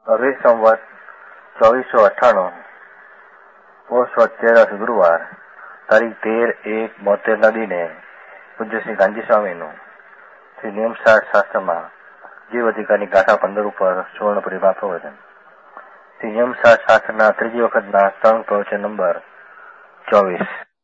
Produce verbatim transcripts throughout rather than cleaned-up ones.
अभी संवत ચોવીસો અઠ્ઠાણું પોષ તેરસ ગુરુવાર તારીખ તેર એક બોતેરના દિને પૂજ્ય શ્રી ગાંધી સ્વામીનું શ્રી નિયમસાર શાસ્ત્રમાં જીવ અધિકારની ગાથા પંદર ઉપર સુવર્ણ પરિભા પ્રવચન. શ્રી નિયમસાર શાસ્ત્રના ત્રીજી વખતના ત્રણ પ્રવચન નંબર ચોવીસ.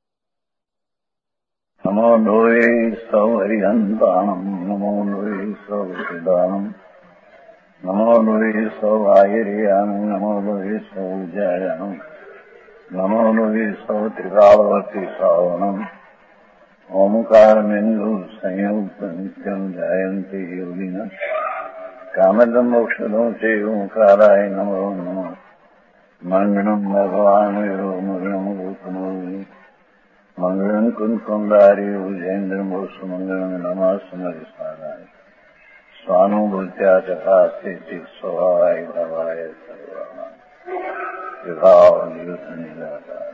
નમો લોહે સૌ હરિહંતાણમ નમો લોહે સૌ સિદ્ધાણમ નમો લોહે સૌ આયર્યામ નમો લોહે સૌ જયામ નમો લોહે સૌ ત્રિકાળવતી શ્રાવણમ ઓમકાર મેન્દુ સંયુક્ત નિત્યમ જાયંતિ યોગિન કામદમ મોક્ષદો છે ઓંકારાય નમો નમઃ મંગળમ ભગવાન મંગળમ ગોતમોહિ મંગળમ કુંકુંદારી ઉજેન્દ્ર મોક્ષ મંગળમ નમઃ સ્વાનુભૂત્યા તથા સ્થિતિ સ્વભાવાય ભવાય સર્વમાં વિભાવ નિયુત નિરાકાર.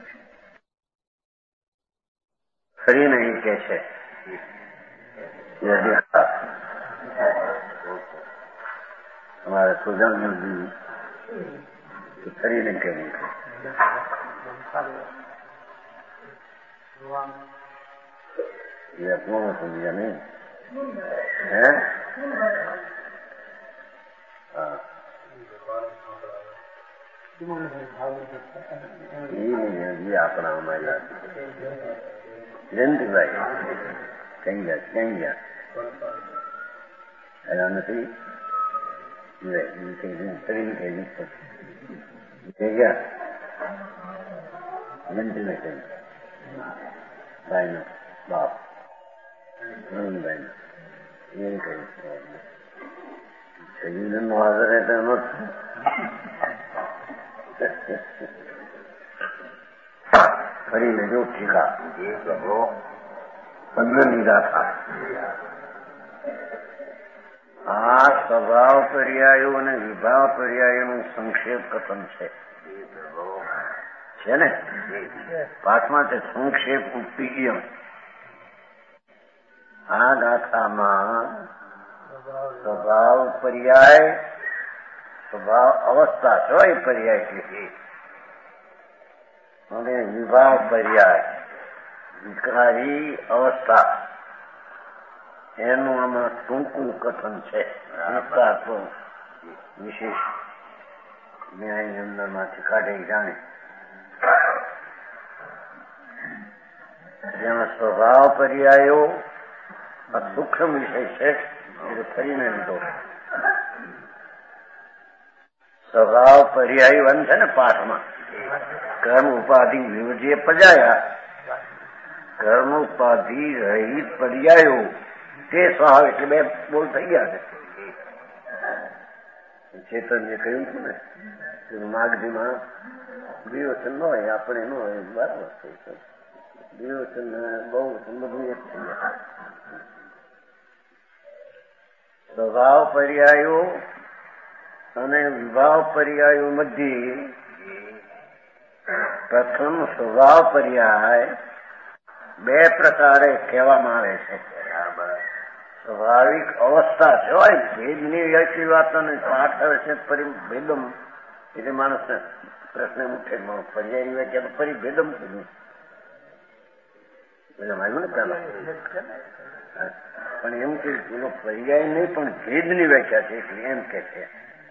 ફરી નહીં કે છે हमारे सुजान जी फरी नहीं करेंगे ये अपनों में समझिया नहीं है. हाँ ये नहीं है जी अपना हमारा जयंती भाई कहीं गया कहीं गया ऐसा नहीं क्या जयंती में कहीं भाई ना बाप नहीं भाई ना ये कहीं सही दिन हाजिर रहते हैं मत फरी ने जो ठीका ये सब पंद्रह नीरा था. આ સ્વભાવ પર્યાયો અને વિભાવ પર્યાયોનું સંક્ષેપ કથન છે છે ને પાઠમાં છે સંક્ષેપ ઉપીયમ. આ ગાથામાં સ્વભાવ પર્યાય સ્વભાવ અવસ્થા છો એ પર્યાય છે અને વિભાવ પર્યાય વિકારી અવસ્થા એનું આમાં ટૂંકું કથન છે. વિસ્તાર તો વિશેષ ન્યાયની અંદરમાંથી કાઢે જાણે જેમાં સ્વભાવ પર્યાયો સૂક્ષ્મ વિષય છે એટલે ફરીને લીધો. સ્વભાવ પર્યાયો એમ છે ને પાઠમાં કર્મ ઉપાધિ વિવજીએ પજાયા કર્મ ઉપાધિ રહિત પર્યાયો તે સ્વભાવ એટલે બે બોલ થઈ ગયા છે. ચેતનએ કહ્યું હતું ને માગધીમાં વિવચન ન હોય આપણે ન હોય બરાબર થઈ શકે. વિવચન બહુ બધું એક થઈ ગયા. સ્વભાવ પર્યાયો અને વિભાવ પર્યાયો મધ્ય પ્રથમ સ્વભાવ પર્યાય બે પ્રકારે કહેવામાં આવે છે. સ્વાભાવિક અવસ્થા છે હોય ભેદની વ્યક્તિ વાત અને પાઠ આવે છે પરિભેદમ એટલે માણસને પ્રશ્ન ઉઠે પર્યાય વ્યાખ્યા ફરી ભેદમ કર્યું એટલે માન્યું ને પેલા પણ એમ કે પેલો પર્યાય નહીં પણ ભેદની વ્યાખ્યા છે એટલે એમ કે છે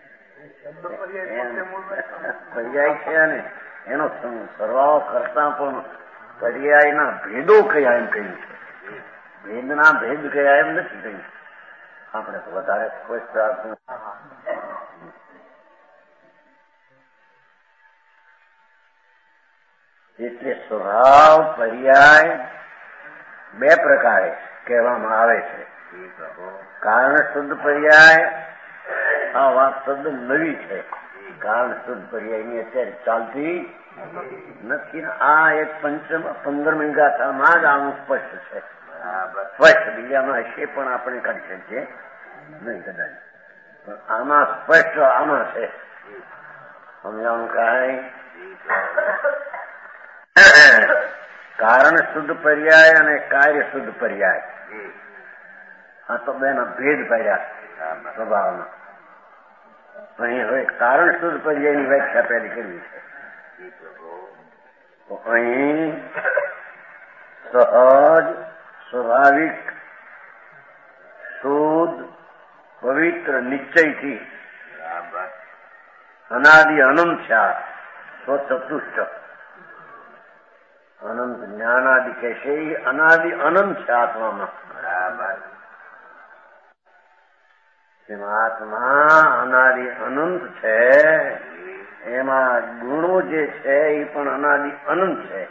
પર્યાય છે અને એનો સરવાળો કરતા પણ પર્યાયના ભેદો કયા એમ કહ્યું છે. ભેદના ભેદ કયા એમ નથી કહ્યું. આપણે તો વધારે સ્પષ્ટ રાખવું. એટલે સ્વભાવ પર્યાય બે પ્રકારે કહેવામાં આવે છે. કારણ શુદ્ધ પર્યાય આ વાત શુદ્ધ નવી છે. કારણ શુદ્ધ પર્યાયની અત્યારે ચાલતી નથી. આ એક પંચમ પંદરમી ગાથામાં જ આનું સ્પષ્ટ છે. સ્પષ્ટ બીજામાં હશે પણ આપણે કાઢી શકીએ નહીં કદાચ પણ આમાં સ્પષ્ટ આમાં છે. સમજાણું કાંઈ કારણ શુદ્ધ પર્યાય અને કાર્ય શુદ્ધ પર્યાય આ તો બેના ભેદ પાડ્યા સ્વભાવમાં. અહીં હવે કારણ શુદ્ધ પર્યાયની વ્યાખ્યા પહેલી કરવી છે. તો અહીં સહજ સ્વાભાવિક શુદ્ધ પવિત્ર નિશ્ચયથી અનાદિ અનંત છે. સ્વચતુષ્ટ અનંત જ્ઞાનાદિ કહેશે એ અનાદિ અનંત છે આત્મામાં. જેમાં આત્મા અનાદિ અનંત છે એમાં ગુણો જે છે એ પણ અનાદિ અનંત છે.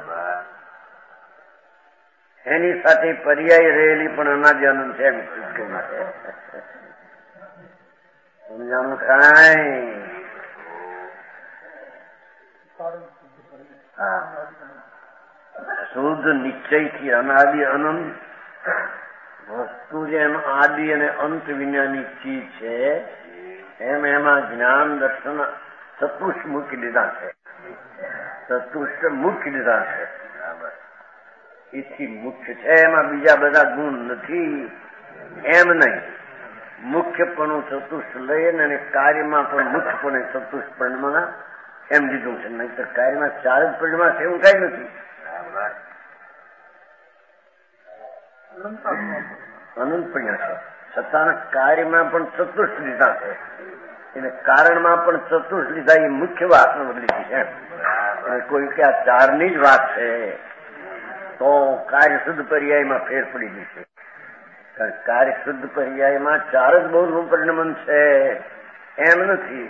એની સાથે પર્યાય રહેલી પણ અનાદિ અનંત છે. સમજાણું કાંઈ? હા, શુદ્ધ નિશ્ચયથી અનાદિ અનંત વસ્તુ જેમ આદિ અને અંત વિનાની ચીજ છે એમ એમાં જ્ઞાન દર્શન ચતુષ્ટ મૂકી દીધા છે. ચતુષ્ટ મુખ્ય દીધા છે. એથી મુખ્ય છે એમાં બીજા બધા ગુણ નથી એમ નહીં. મુખ્યપણું ચતુષ્ટ લઈને અને કાર્યમાં પણ મુખ્યપણે ચતુષ્ટ પરિણમાં એમ દીધું છે. નહીં તો કાર્યમાં ચાર જ પરિણમાં છે એવું કઈ નથી. અનંત પરિણામ છે છતાં કાર્યમાં પણ ચતુષ્ટ લીધા છે એને કારણમાં પણ ચતુષ્ટ લીધા. એ મુખ્ય વાત લીધી છે. કોઈ કે આ ચારની જ વાત છે તો કાર્ય શુદ્ધ પર્યાયમાં ફેર પડી ગઈ છે. કારણ કાર્ય શુદ્ધ પર્યાયમાં ચાર જ બહુનું પરિણમન છે એમ નથી.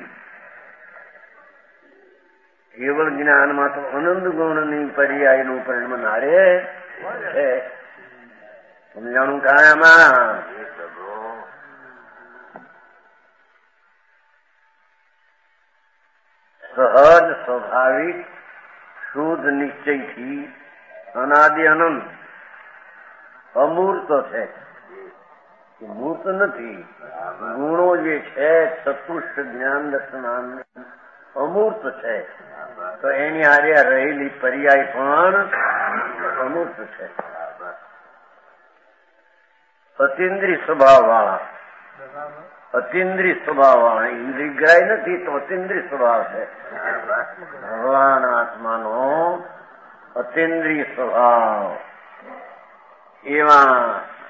કેવળ જ્ઞાનમાં તો અનંત ગુણની પર્યાયનું પરિણમન હારે છે. સમજાણું કાયામાં? સહજ સ્વાભાવિક શુદ્ધ નિશ્ચયથી અનાદિ અનંત અમૂર્ત છે. મૂર્ત નથી. ગુણો જે છે ચતુષ્ટ જ્ઞાન દર્શન અમૂર્ત છે. તો એની હારે રહેલી પર્યાય પણ અમૂર્ત છે. અતિન્દ્રિય સ્વભાવ વાળા અતિન્દ્રિય સ્વભાવ વાળા ઇન્દ્રિય ગ્રાહ્ય નથી તો અતિન્દ્રિય સ્વભાવ છે. ભગવાન આત્માનો અતિન્દ્રિય સ્વભાવ એવા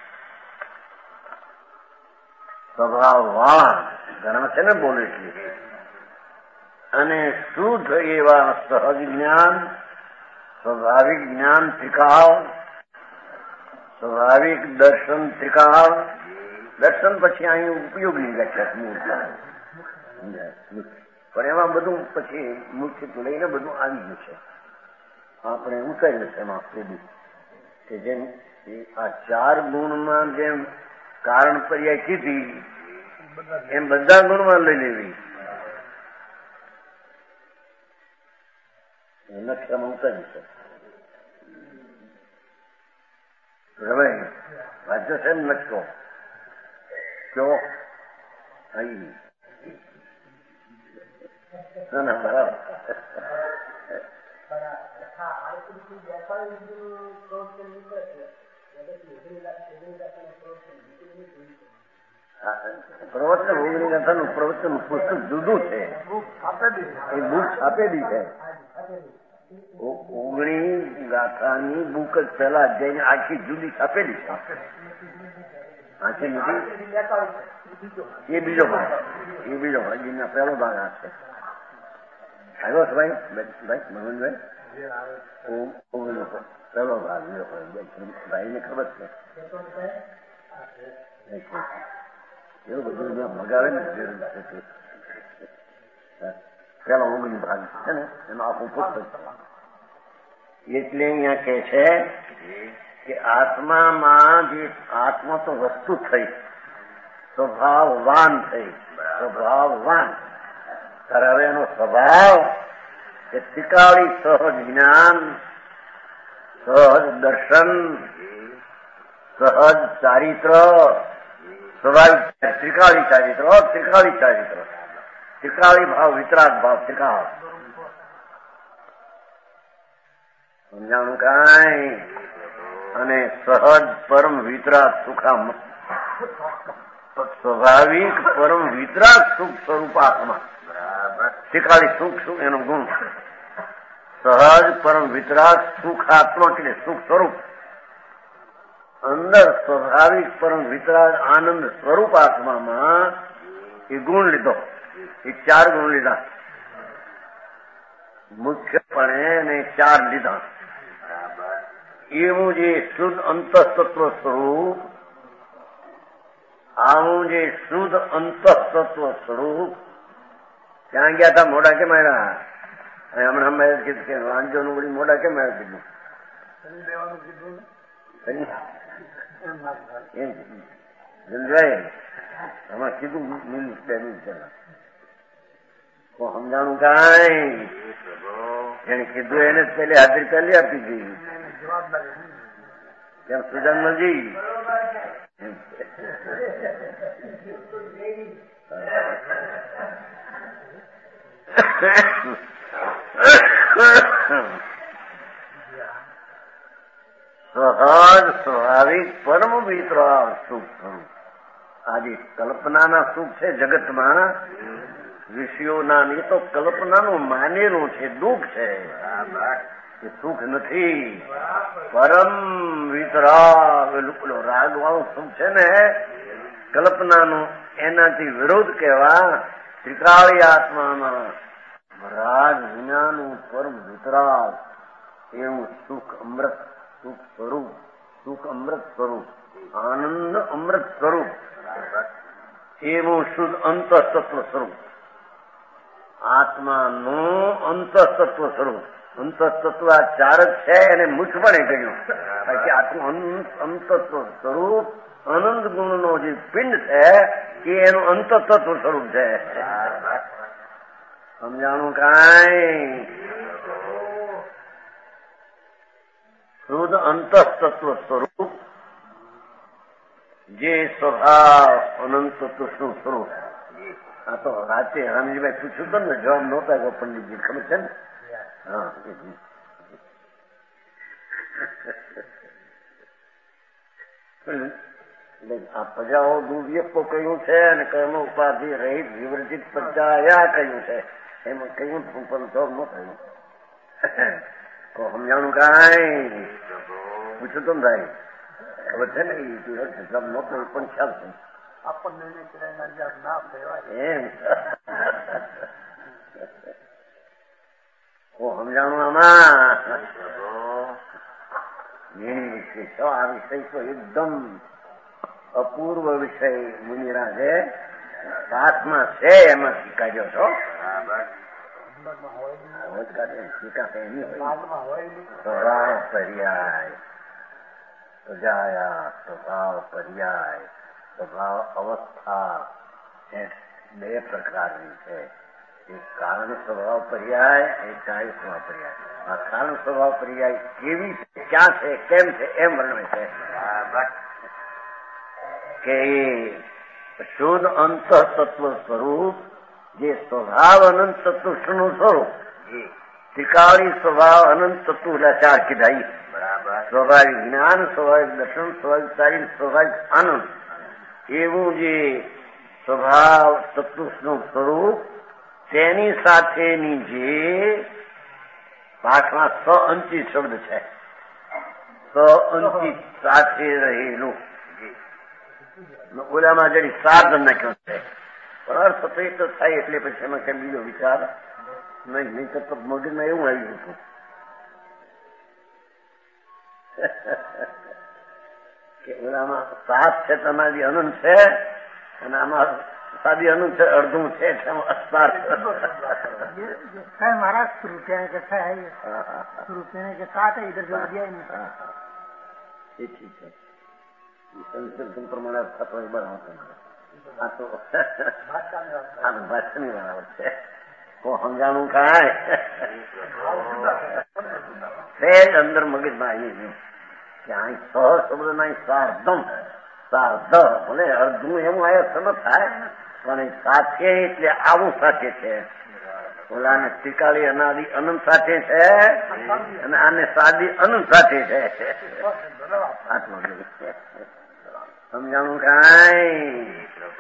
સ્વભાવ વાળા ઘણા છે ને બોલે છે. અને શુદ્ધ એવા સહજ જ્ઞાન સ્વાભાવિક જ્ઞાન ત્રિકાળ સ્વાભાવિક દર્શન ત્રિકાળ. દર્શન પછી અહીં ઉપયોગની વ્યાખ્યા પણ એમાં બધું પછી મુખ્ય લઈને બધું આવી ગયું છે. આપણે ઉતાર્યું છે એમાં પેલું કે જેમ આ ચાર ગુણમાં જેમ કારણ પર્યાય કીધી એમ બધા ગુણમાં લઈ લેવી. નકશામાં ઉતાર્યું છે. હવે વાંચો છે ને નકશો કયો અહીં ના ના બરાબર. પ્રવચન ઓગણી ગાથાનું પ્રવચન પુસ્તક જુદું છે. એ બુક છાપેલી છે. ઓગણી ગાથાની બુક જ પેલા જઈને આખી જુદી છાપેલી છે. આખી નથી એ બીજો ભાગ એ બીજો ભાગ એના પહેલો ભાગ આ છે. આવ્યો છે ભાઈ ભાઈ મનોજભાઈ ઓગણી પહેલો ભાગ બીજો ભાઈ ને ખબર છે. એવું બધું મગાવે ને પેલો ઓગણી ભાગ છે ને એમાં આખું પુસ્તક. એટલે અહીંયા કે છે કે આત્મામાં જે આત્મા તો વસ્તુ થઈ સ્વભાવવાન થઈ સ્વભાવવાન ત્યારે હવે એનો સ્વભાવ એ ત્રિકાળી સહજ જ્ઞાન સહજ દર્શન સહજ ચારિત્ર સ્વાભાવિક ત્રિકાળી ચારિત્ર ત્રિકાળી ચારિત્ર ત્રિકાળી ભાવ વિતરાગ ભાવ ત્રિકાળ. સમજાણું કાંઈ? અને સહજ પરમ વિતરાગ સુખામ સ્વાભાવિક પરમ વિતરાગ સુખ સ્વરૂપ આત્મા. શીખાડી સુખ સુખ એનો ગુણ. સહજ પરમ વિતરાગ સુખ આત્મા એટલે સુખ સ્વરૂપ. અંદર સ્વાભાવિક પરમ વિતરાગ આનંદ સ્વરૂપ આત્મામાં એ ગુણ લીધો. એ ચાર ગુણ લીધા મુખ્યપણે, અને ચાર લીધા. એવું જે શુદ્ધ અંતઃતત્વ સ્વરૂપ, આવું જે શુદ્ધ અંતઃતત્વ સ્વરૂપ. ત્યાં ગયા હતા મોડા કેમ આવ્યા? હમણાં મેં કીધું કે વાંજો નું વળી મોડા કેમ આવ્યા કીધું? સમજાય આમાં કીધું મિનિટ બે મિનિટ પેલા સમજાણું કાંઈ એને કીધું એને જ પેલી હાજરી પહેલી આપી દીધી. કેમ સુજાનજી સહજ સ્વાભાવિક પરમ વિતરાગ સુખ. આજે કલ્પનાના સુખ છે જગતમાં, ઋષિઓના ની તો કલ્પનાનું માનેલું છે, દુઃખ છે. એ સુખ નથી. પરમ વિતરાગ રાગ વાળું સુખ છે ને કલ્પનાનું, એનાથી વિરોધ કહેવા ત્રિકાળી આત્મામાં રાગ વિનાનું પરમ વિતરાગ એવું સુખ અમૃત સુખ સ્વરૂપ, સુખ અમૃત સ્વરૂપ, આનંદ અમૃત સ્વરૂપ, એવું શુદ્ધ અંતઃતત્વ સ્વરૂપ આત્માનું અંતઃતત્વ સ્વરૂપ. અંતઃતત્વ આ ચાર જ છે એને મુખ્યપણે કહ્યું કે આત્મા અંતત્વ સ્વરૂપ આનંદ ગુણનો જે પિંડ છે એ એનું અંતઃતત્વ સ્વરૂપ છે. સમજાણું કાંઈ? શુદ્ધ અંતઃતત્વ સ્વરૂપ જે સ્વભાવ અનંત તત્વનું સ્વરૂપ. આ તો રાતે રામજીભાઈ પૂછ્યું હતું ને, જવાબ નહોતા ગયો પંડિતજી, ખબર છે ને? હા, આ પ્રજાઓ દુર્વ્યક્કો કહ્યું છે અને કર્મ ઉપાધિ રહિત વિવર્જિત પ્રજાયા કહ્યું છે. એમાં કહ્યું પણ જવાબ ન થયું. તો સમજાણું કાંઈ? પૂછ્યું તો ભાઈ, ખબર છે ને? જવાબ ન થયું પણ ખ્યાલ છે આપણને એમ. સમજાણું આમાં વિષય આ વિષય તો એકદમ અપૂર્વ વિષય મુનિરાજે પાઠમાં છે, એમાં શીખાડ્યો છો. સ્વભાવ પર્યાય પ્રજાયા, સ્વભાવ પર્યાય, સ્વભાવ અવસ્થા બે પ્રકારની છે. એક કારણ સ્વભાવ પર્યાય, એક કાર્ય સ્વભાવ પર્યાય. આ કારણ સ્વભાવ પર્યાય કેવી છે, ક્યાં છે, કેમ છે એમ વર્ણવે છે કે શુદ્ધ અંતઃતત્વ સ્વરૂપ જે સ્વભાવ અનંત તત્વનું સ્વરૂપ, ત્રિકાળી સ્વભાવ અનંત તત્વ ચાર કીધા. સ્વાભાવિક જ્ઞાન, સ્વાભાવિક દર્શન, સ્વાભાવિક તારીફ, સ્વાભાવિક આનંદ, એવું જે સ્વભાવ તત્વનું સ્વરૂપ તેની સાથેની જે પાઠમાં સ અંચિત શબ્દ છે, સ અંચિત સાથે રહેલું. ઓલામાં જડી સાધન નાખ્યો છે, પણ અર્થ તો એક તો થાય એટલે પછી એમાં કઈ બીજો વિચાર નહીં. નહીં તો મગજમાં એવું આવ્યું હતું કે ઓલામાં સાત છે તમારી અનંત છે, અને આમાં सादी अनंत अर्धों से अस्तार महाराज शुरू कहने के है शुरू कहने के साथ है इधर जोड़ दिया ठीक ठीक है संस्कृत प्रमाण बराबर हाँ तो भाषण बराबर है वो समझाणु का है अंदर मगज में आई क्या सह शब्द ना सार्धम सार्ध भले अर्धું એવું આયા સમજ થાય પણ સાથે એટલે આવું સાથે છે. ઓલાને ત્રિકાળી અનાદિ અનંત સાથે છે અને આને સાદી અનંત સાથે છે. સમજાણું કાંઈ?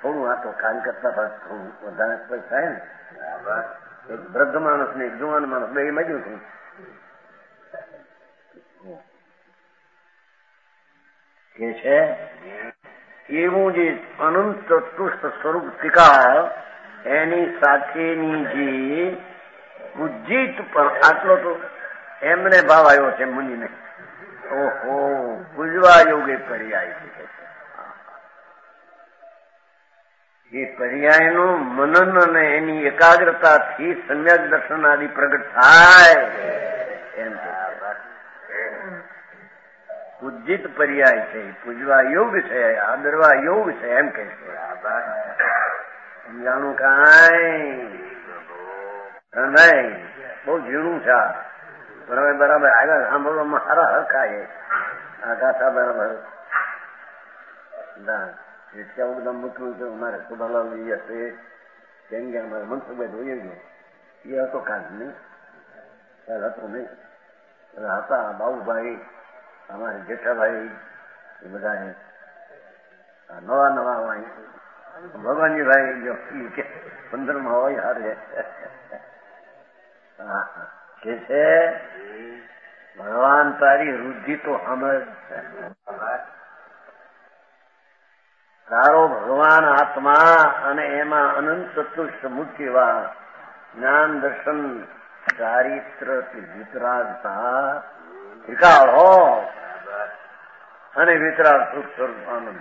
થોડું આ તો કામ કરતા ભાગ થોડું વધારે સ્પષ્ટ થાય ને. એક વૃદ્ધ માણસ ને એક જુવાન માણસ બે મળ્યું હતું. કે છે એવું જે અનંત ચતુષ્ટ સ્વરૂપ ટીકા એની સાથેની જે ઉજ્જીત પણ આટલો તો એમને ભાવ આવ્યો છે મુનિને. ઓહો પૂજવા યોગે પર્યાય છે. એ પર્યાયનું મનન અને એની એકાગ્રતાથી સમ્યક દર્શન આદિ પ્રગટ થાય એમ ઉજ્જિત પર્યાય છે. પૂજવા યોગ છે, આદરવા યોગ છે એમ કે છે. સમજાણું કાંઈ ભાઈ બહુ ઝીણું છે. બરાબર બરાબર આગળ સાંભળવામાં સારા હરખાય આ ગાથા બરાબર. એટલા બધા મૂકવું છે અમારે સુભાલાલ હશે કેમ કે અમારે મનસુખભાઈ જોઈએ ગયો એ હતો કાંક નહીં ખ્યાલ હતો નહીં હતા બાબુભાઈ અમારે જેઠાભાઈ એ બધા નવા નવા ભગવાનજીભાઈ જો કે પંદરમાં હોય હારે કે છે ભગવાન તારી વૃદ્ધિ તો સમજ તારો ભગવાન આત્મા અને એમાં અનંત ચતુષ્ટ મુખ્ય એવા જ્ઞાન દર્શન ચારિત્ર વિતરાગતા ત્રિકાળ હો અને વિતરાગ સુખ સ્વરૂપ આનંદ.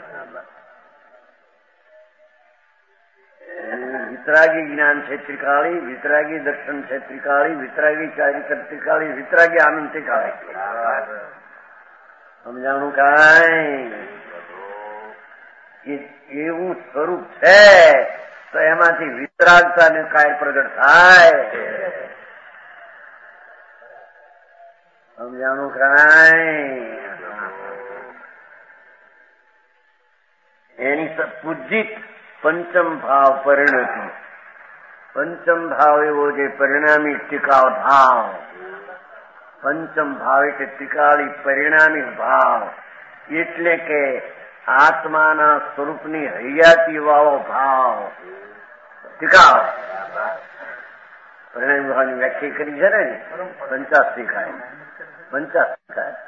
વિતરાગી જ્ઞાન છે ત્રિકાળી, વિતરાગી દર્શન છે ત્રિકાળી, વિતરાગી ચારિત્ર ત્રિકાળી, વિતરાગી આનંદ ત્રિકાળી. સમજાણું કાંઈ એવું સ્વરૂપ છે તો એમાંથી વિતરાગતા ને કાંઈ પ્રગટ થાય. સમજાણું કાંઈ એની પૂજિત પંચમ ભાવ પરિણતિ. પંચમ ભાવ એવો જે પરિણામી ટીકાવ ભાવ. પંચમ ભાવ એટલે ટીકાળી પરિણામી ભાવ એટલે કે આત્માના સ્વરૂપની હૈયાતી વાળો ભાવ ટીકાવ. પરિણામી ભાવની વ્યાખ્યા કરી છે ને પંચાસ શીખાય. પંચાસ શીખાય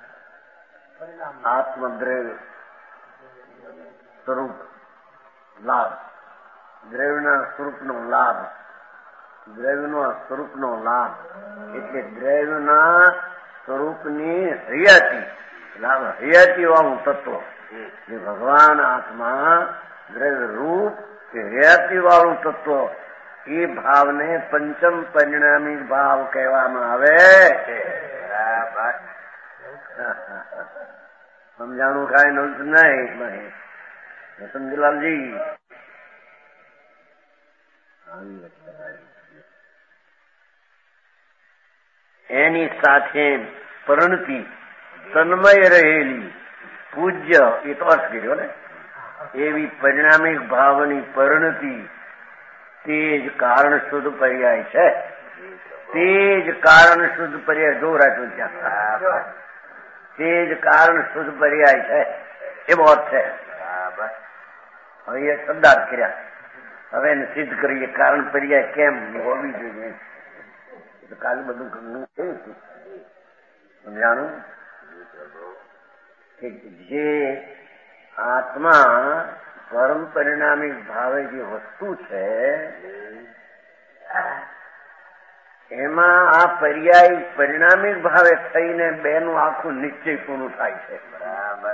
આત્મદ્રવ્ય સ્વરૂપ લાભ, દ્રવ્યના સ્વરૂપનો લાભ, દ્રવ્યના સ્વરૂપનો લાભ એટલે દ્રવ્યના સ્વરૂપની હૈયાતી લાભ, હૈયાતી વાળું તત્વ જે ભગવાન આત્મા દ્રવ્ય રૂપ કે હૈયાતી વાળું તત્વ એ ભાવને પંચમ પરિણામી ભાવ કહેવામાં આવે. સમજાણું કાંઈ નહોતું નહીં રતનજીલાલજી. એની સાથે પરણતી તન્મય રહેલી પૂજ્ય એ તો અર્થ કર્યો ને એવી પરિણામિક ભાવની પરિણતિ તે જ કારણ શુદ્ધ પર્યાય છે. તે જ કારણ શુદ્ધ પર્યાય જો રાખ્યું ત્યાં તે જ કારણ શુદ્ધ પર્યાય છે એવો અર્થ છે. હવે એ શબ્દાર્થ કર્યા. હવે એને સિદ્ધ કરીએ કારણ પર્યાય કેમ હોવી જોઈએ. કાલે બધું ઘણું થયું હતું સમજાણું કે જે આત્મા પરમ પરિણામિક ભાવે જે વસ્તુ છે એમાં આ પર્યાય પરિણામિક ભાવે થઈને બેનું આખું નિશ્ચય પૂરું થાય છે. બરાબર.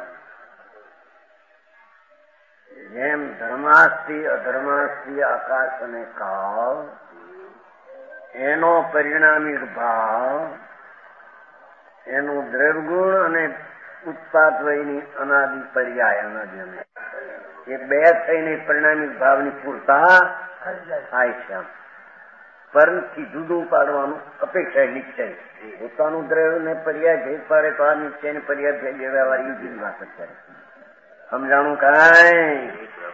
જેમ ધર્માસ્તિ અધર્માસ્તિ આકાશ અને કાળ એનો પરિણામિક ભાવ એનું દ્રવ્યગુણ અને ઉત્પાદ વયની અનાદિ પર્યાય અનાદિ એ બે થઈને પરિણામિક ભાવની પૂરતા થાય છે. પરથી જુદું પાડવાનું અપેક્ષા નિશ્ચય પોતાનું દ્રવ્ય ને પર્યાય ભેદ પાડે તો આ નિશ્ચય ને પર્યાય ભેદ વ્યવહાર જુદી વાત કરે. સમજાણું કાંઈ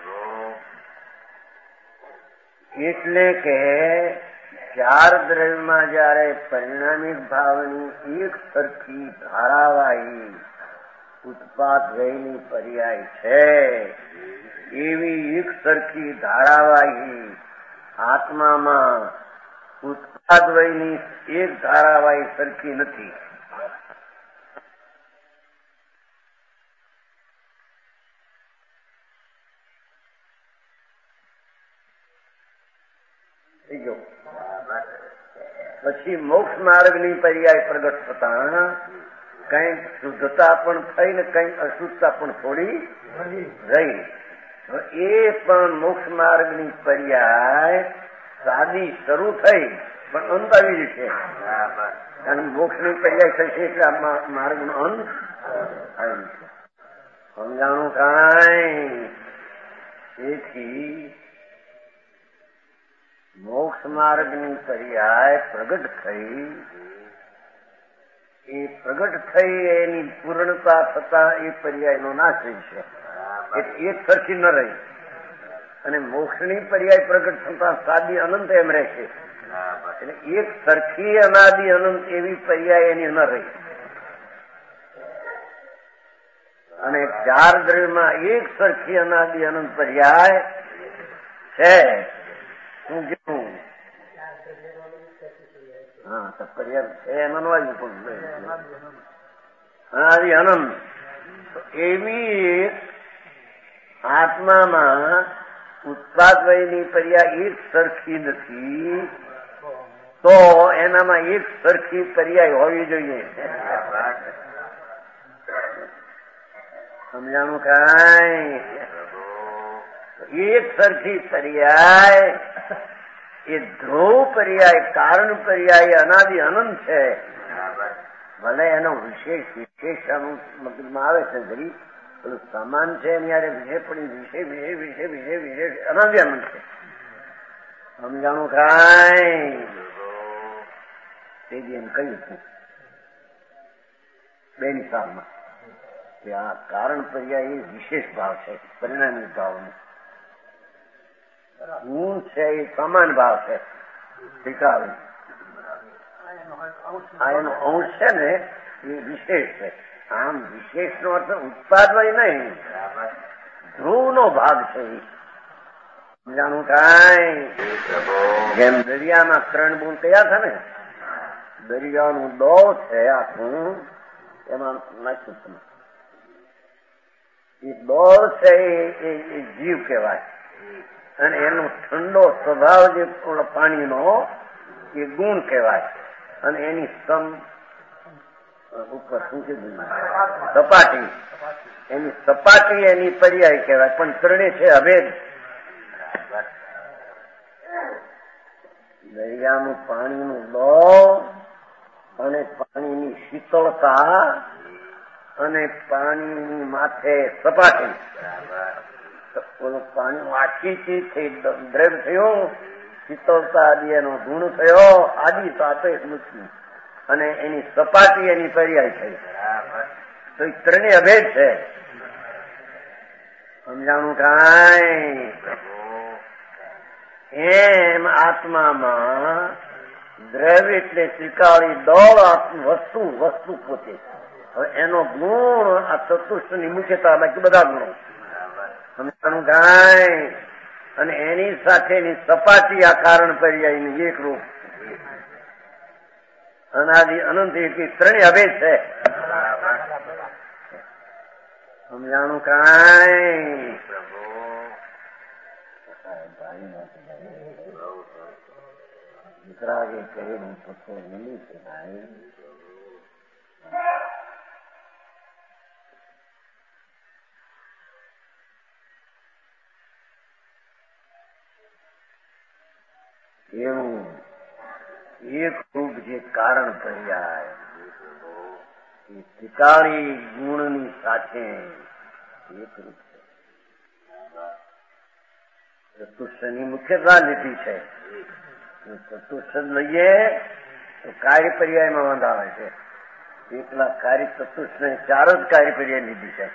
એટલે કે ચાર દ્રવ્યમાં જયારે પરિણામિક ભાવની એક સરખી ધારાવાહી ઉત્પાત વયની પર્યાય છે એવી એક સરખી ધારાવાહી આત્મામાં ઉત્પાદ વયની એક ધારાવાહી સરખી નથી. પછી મોક્ષ માર્ગની પર્યાય પ્રગટ થતા કઈક શુદ્ધતા પણ થઈ ને કઈક અશુદ્ધતા પણ થોડી રહી. એ પણ મોક્ષ માર્ગની પર્યાય સાદી શરૂ થઈ પણ અંત આવી જશે. કારણ મોક્ષની પર્યાય થશે એટલે આ માર્ગનો અંત આવી જશે. સમજાણું કાંઈ? તેથી મોક્ષ માર્ગની પર્યાય પ્રગટ થઈ, એ પ્રગટ થઈ એની પૂર્ણતા થતા એ પર્યાયનો નાશ થઈ છે. એક સરખી ન રહી. અને મોક્ષની પર્યાય પ્રગટ થતા સાદી અનંત એમ રહેશે. એટલે એક સરખી અનાદિ અનંત એવી પર્યાય એની ન રહી. અને ચાર દ્રવ્યમાં એક સરખી અનાદિ અનંત પર્યાય છે. શું કીધું? હા તો પર્યાય છે એમાં નવાયું પણ અનાદિ અનંત એવી આત્મામાં ઉત્પાદ વયની પર્યાય એક સરખી નથી, તો એનામાં એક સરખી પર્યાય હોવી જોઈએ. સમજાણું કાંઈ? એક સરખી પર્યાય એ ધ્રુવ પર્યાય કારણ પર્યાય અનાદિ અનંત છે. ભલે એનો વિશેષ વિશેષ મતલબમાં આવે છે જરી પેલું સમાન છે એની યારે વિષય પણ વિષય વિષય વિષય વિષય વિશેષ અનાદિ અનંત છે. સમજાણું કાંઈ? તે જ એમ કહ્યું હતું બેની સાલમાં કે આ કારણ પર્યાય એ વિશેષ ભાવ છે, પરિણામી ભાવનો. ગુણ છે એ સમાન ભાવ છે. સ્વીકાર આ એનો અંશ છે ને એ વિશેષ છે. આમ વિશેષ નો અર્થ ઉત્પાદવાય નહીં, ધ્રુવ નો ભાગ છે. સમજાણું કાંઈ? જેમ દરિયાના ત્રણ ગુણ કયા હતા ને, દરિયાનું દોર છે આખું, એમાં નાખ્યું તમે એ દોર છે એ જીવ કહેવાય. અને એનો ઠંડો સ્વભાવ જે પાણીનો એ ગુણ કહેવાય. અને એની સમ ઉપર શું કીધું સપાટી, એની સપાટી એની પર્યાય કહેવાય. પણ ત્રણે છે અભેદ. દરિયાનું પાણીનું દોર અને પાણીની શીતળતા અને પાણીની માથે સપાટી. ઓલું પાણી આખી ચીજ થઈ દ્રવ્ય થયો, શીતળતા આદિ એનો ગુણ થયો, આદિ તો આ તો એક મુક્તિ. અને એની સપાટી એની પર્યાય થઈ. તો એ ત્રણેય અભેદ છે. સમજાણું કાંઈ? એમ આત્મામાં દ્રવ્ય એટલે સ્વીકારી દોડ વસ્તુ વસ્તુ પોતે. હવે એનો ગુણ આ ચતુષ્ટની મુખ્યતા, બાકી બધા ગુણો. સમજાણું કાંઈ? અને એની સાથેની સપાટી આ કારણ પર્યાયની એક રૂપ અનાદિ અનંત એકી ત્રણેય અભેદ છે. સમજાણું કાંઈ? દીકરા એ કરીને પતો મિલી છે ભાઈ. એવું એક રૂપ જે કારણ પર્યાય એ ત્રિકાળી ગુણની સાથે એક રૂપ છે. ચતુષ્ટની મુખ્યતા લીધી છે. ચતુષ્ટ લઈએ તો કાર્ય પર્યાયમાં વાંધો આવે છે. એકલા કાર્ય ચતુષ્ટ ને ચાર જ કાર્ય પર્યાય લીધી છે.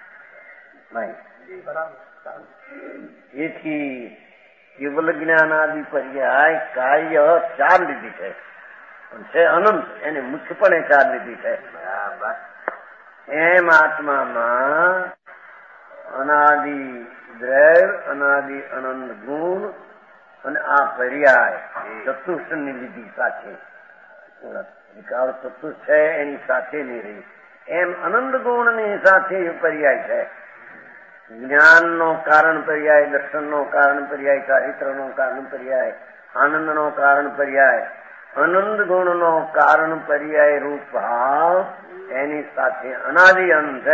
એથી કેવલ જ્ઞાન આદિ પર્યાય કાર્ય ચાર લીધી છે. છે અનંત, એને મુખ્યપણે ચાર લીધી છે. એમ આત્મામાં અનાદિ દ્રવ્ય, અનાદિ અનંત ગુણ અને આ પર્યાય ચતુષ્ટની લીધી સાથે વિકાળ ચતુષ્ટ છે એની સાથે નહીં રહી. એમ અનંત ગુણની સાથે પર્યાય છે. જ્ઞાનનો કારણ પર્યાય, દર્શનનો કારણ પર્યાય, ચારિત્રનો કારણ પર્યાય, આનંદનો કારણ પર્યાય, અનંત ગુણનો કારણ પર્યાય રૂપ ભાવ એની સાથે અનાદિ અંત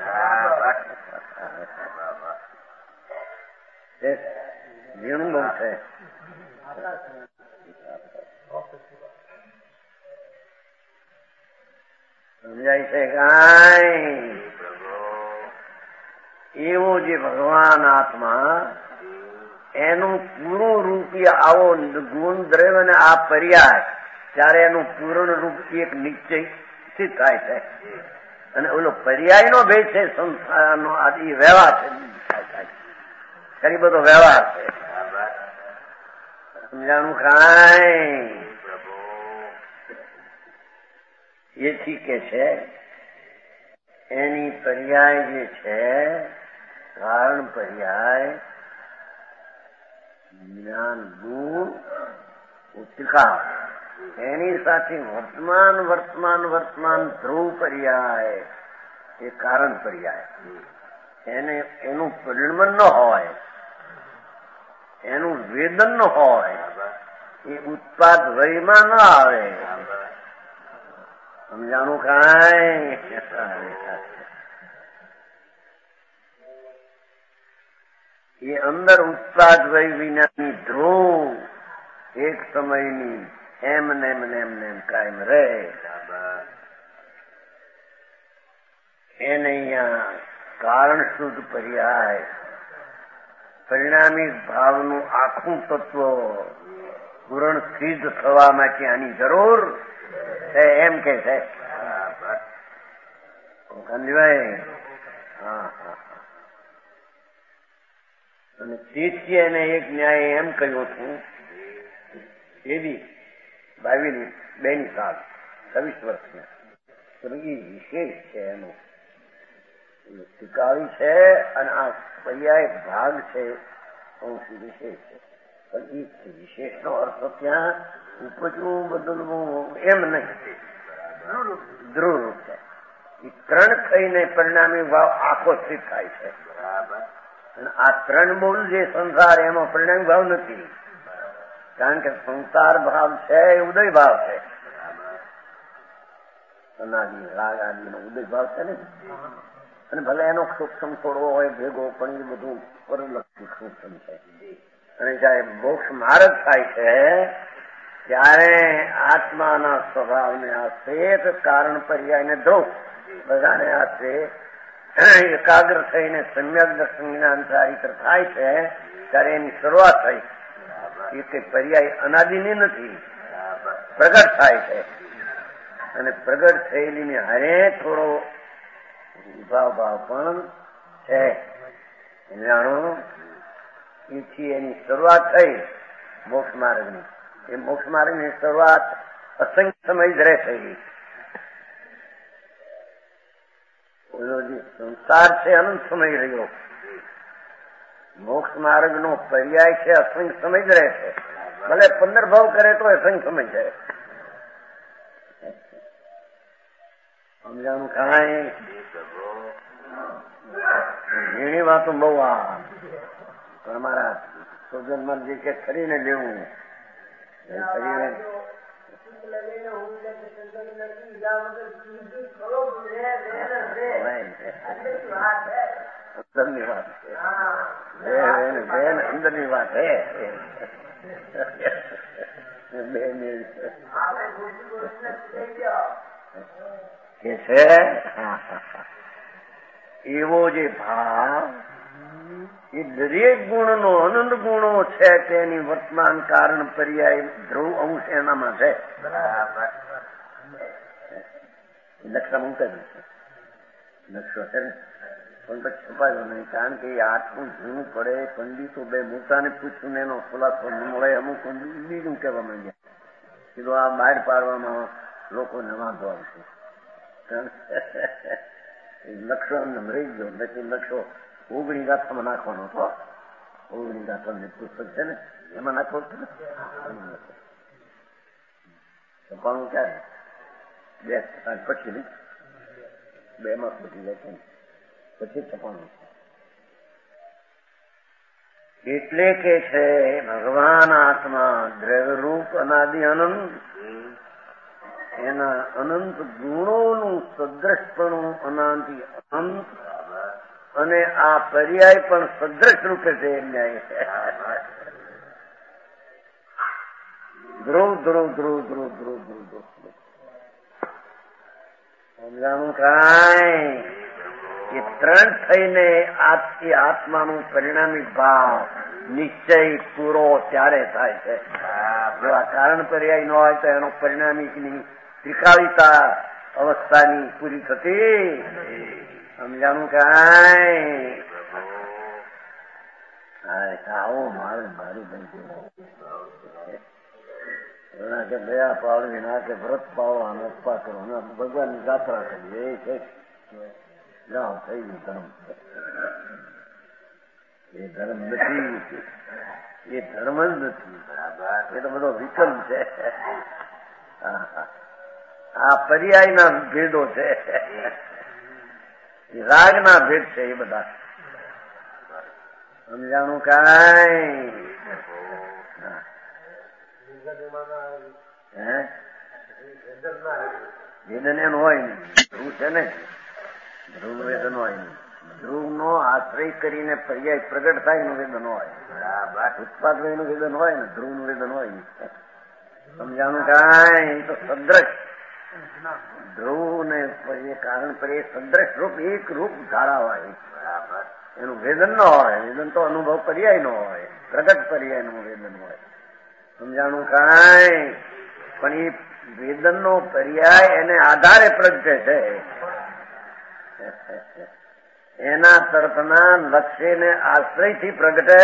છે. ઝીણું બહુ છે. સમજાય છે કાંઈ? એવો જે ભગવાન આત્મા એનું પૂરું રૂપી આવો ગુણ દ્રવ્ય અને આ પર્યાય ત્યારે એનું પૂર્ણ રૂપ એક નિશ્ચય સ્થિત થાય છે. અને ઓલો પર્યાયનો ભેદ છે સંસારનો આદિ વ્યવહાર છે. ખરી બધો વ્યવહાર છે. સમજાણું કાંઈ? એથી કે છે એની પર્યાય જે છે કારણ પર્યાય જ્ઞાન ગુણ ઉત્કા એની સાથે વર્તમાન વર્તમાન વર્તમાન ધ્રુવ પર્યાય એ કારણ પર્યાય એને એનું પરિણમન ન હોય, એનું વેદન ન હોય, એ ઉત્પાદ વયમાં ન આવે. સમજાણું કાંઈ? એ અંદર ઉત્પાદ વય વિનાની ધ્રુવ એક સમયની એમ ને એમ ને એમ ને એમ કાયમ રહે. એને અહીંયા કારણ શુદ્ધ પર્યાય પરિણામી ભાવનું આખું તત્વ પૂરણ સિદ્ધ થવા માટે આની જરૂર છે એમ કે છે. સમજવાય? હા હા. અને તેથી એને એક ન્યાય એમ કહ્યું હતું એવી બાવીની બેની સાલ છવ્વીસ વર્ષની એ વિશેષ છે. એનું ટીકાવી છે અને આ પર્યાય ભાગ છે અંશ વિશેષ છે. પણ એ વિશેષનો અર્થ ત્યાં ઉપજવું બદલવું એમ નહીં, ધ્રુવરૂપ છે. એ ત્રણ થઈને પરિણામી ભાવ આખો સ્થિત થાય છે. અને આ ત્રણ બોલ જે સંસાર એમાં પરિણામી ભાવ નથી. કારણ કે સંસાર ભાવ છે એ ઉદય ભાવ છે. અનાદિ રાગ આદિનો ઉદય ભાવ છે ને. અને ભલે એનો સૂક્ષ્મ થોડો હોય ભેગો પણ એ બધું પરલક્ષી સૂક્ષ્મ છે. અને જયારે મોક્ષ માર્ગ થાય છે ત્યારે આત્માના સ્વભાવને આશ્રિત કારણ પર્યાયને ધ્રુવ બધાને આશ્રિત એકાગ્ર થઈને સમ્યક દર્શન જ્ઞાન ચારિત્ર થાય છે ત્યારે એની શરૂઆત થઈ. એ કઈ પર્યાય અનાદિની નથી, પ્રગટ થાય છે. અને પ્રગટ થયેલી હારે થોડો ભાવ ભાવ પણ છે. જાણો એથી એની શરૂઆત થઈ મોક્ષ માર્ગની. એ મોક્ષ માર્ગની શરૂઆત અસંખ્ય સમય જ રહે થઈ. ઓલો જે સંસાર છે અનંત સમય રહ્યો, મોક્ષ માર્ગનો પર્યાય છે અસંખ્ય સમય જ રહે છે. ભલે પંદર ભાવ કરે તો અસંખ્ય સમય છે. સમજાણું કાંઈ? એની વાતો બહુ આ અમારા સોજનમાં જે કે ખરીને લેવું ખરીને અંદરની વાત છે. અંદરની વાત હે કે છે એવો જે ભાવ એ દરેક ગુણનો અનંત ગુણો છે તેની વર્તમાન કારણ પર્યાય ધ્રુવ અંશ એનામાં છે. નકશા મૂકેલું છે, નકશો છે ને પણ પછી છપાયો નહીં. કારણ કે એ આટલું જૂનું પડે. પંડિતો બે મોટાને પૂછ્યું ને એનો ખુલાસો મળે. અમુક બીજું કહેવા માંગ્યા. કીધું આ બહાર પાડવામાં લોકોને વાંધો આવશે. નકશો એમને રહી ગયો નથી. નકશો ઓગણી ગાથામાં નાખવાનો હતો. ઓગણી ગાથાની પુસ્તક છે ને એમાં નાખવો છે ને. છપાણું ક્યારે બે પછી નહીં, બે માં પછી જાય છે પછી છપાણું. એટલે કે છે ભગવાન આત્મા દ્રવ્યરૂપ અનાદિ અનંત, એના અનંત ગુણોનું સદ્રશપણું અનાદિ અનંત, અને આ પર્યાય પણ સદ્રશ રૂપે છે. ન્યાય ધ્રુવ ધ્રુવ ધ્રુવ ધ્રુવ ધ્રુવ ધ્રુવ ધ્રુવ સમજાણું કાંઈ? એ ત્રણ થઈને આજથી આત્માનું પરિણામી ભાવ નિશ્ચય પૂરો ત્યારે થાય છે. જો આ કારણ પર્યાય ન હોય તો એનો પરિણામીની ત્રિકાળિતા અવસ્થાની પૂરી થતી. સમજાણું કાંઈ? આવો મારું મારી બની કે દયા પાડવી ના કે વ્રત પાડવા અને અપા કરો ભગવાનની યાત્રા કરીએ એ છે. જાઓ થઈ ગયું ધર્મ. એ ધર્મ નથી, એ ધર્મ જ નથી. એ તો બધો વિકલ્પ છે. આ પર્યાયના ભેદો છે, રાગના ભેદ છે એ બધા. સમજાણું કાંઈ? વેદન એનું હોય ને ધ્રુવ છે ને, ધ્રુવ વેદન હોય ને. ધ્રુવ નો આશ્રય કરીને પર્યાય પ્રગટ થાય એનું વેદન હોય. ઉત્પાદ નું વેદન હોય ને, ધ્રુવ નું વેદન હોય ને. સમજાણું કાંઈ? તો સદ્રશ ધ્રુવ ને કારણ પર એ સદ્રશ રૂપ એક રૂપ ધારા હોય. એનું વેદન ન હોય. વેદન તો અનુભવ પર્યાય નો હોય, પ્રગટ પર્યાય નું વેદન હોય. સમજાણું કાંઈ? પણ એ વેદન નો પર્યાય એને આધારે પ્રગટે છે. એના તરફના લક્ષ્યને આશ્રયથી પ્રગટે.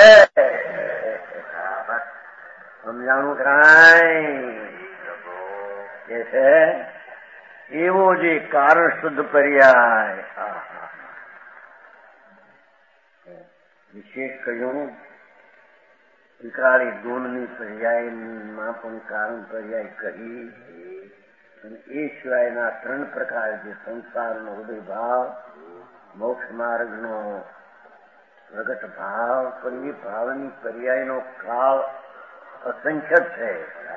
સમજાણું કાંઈ? કે છે એવો જે કારણ શુદ્ધ પર્યાય વિશેષ કહ્યું. વિકરાળી ગુણની પર્યાયમાં પણ કારણ પર્યાય કહી. અને એ સિવાયના ત્રણ પ્રકાર જે સંસારનો હૃદય ભાવ, મોક્ષ માર્ગનો પ્રગટ ભાવ, પણ એ ભાવની પર્યાયનો કાળ અસંખ્ય છે.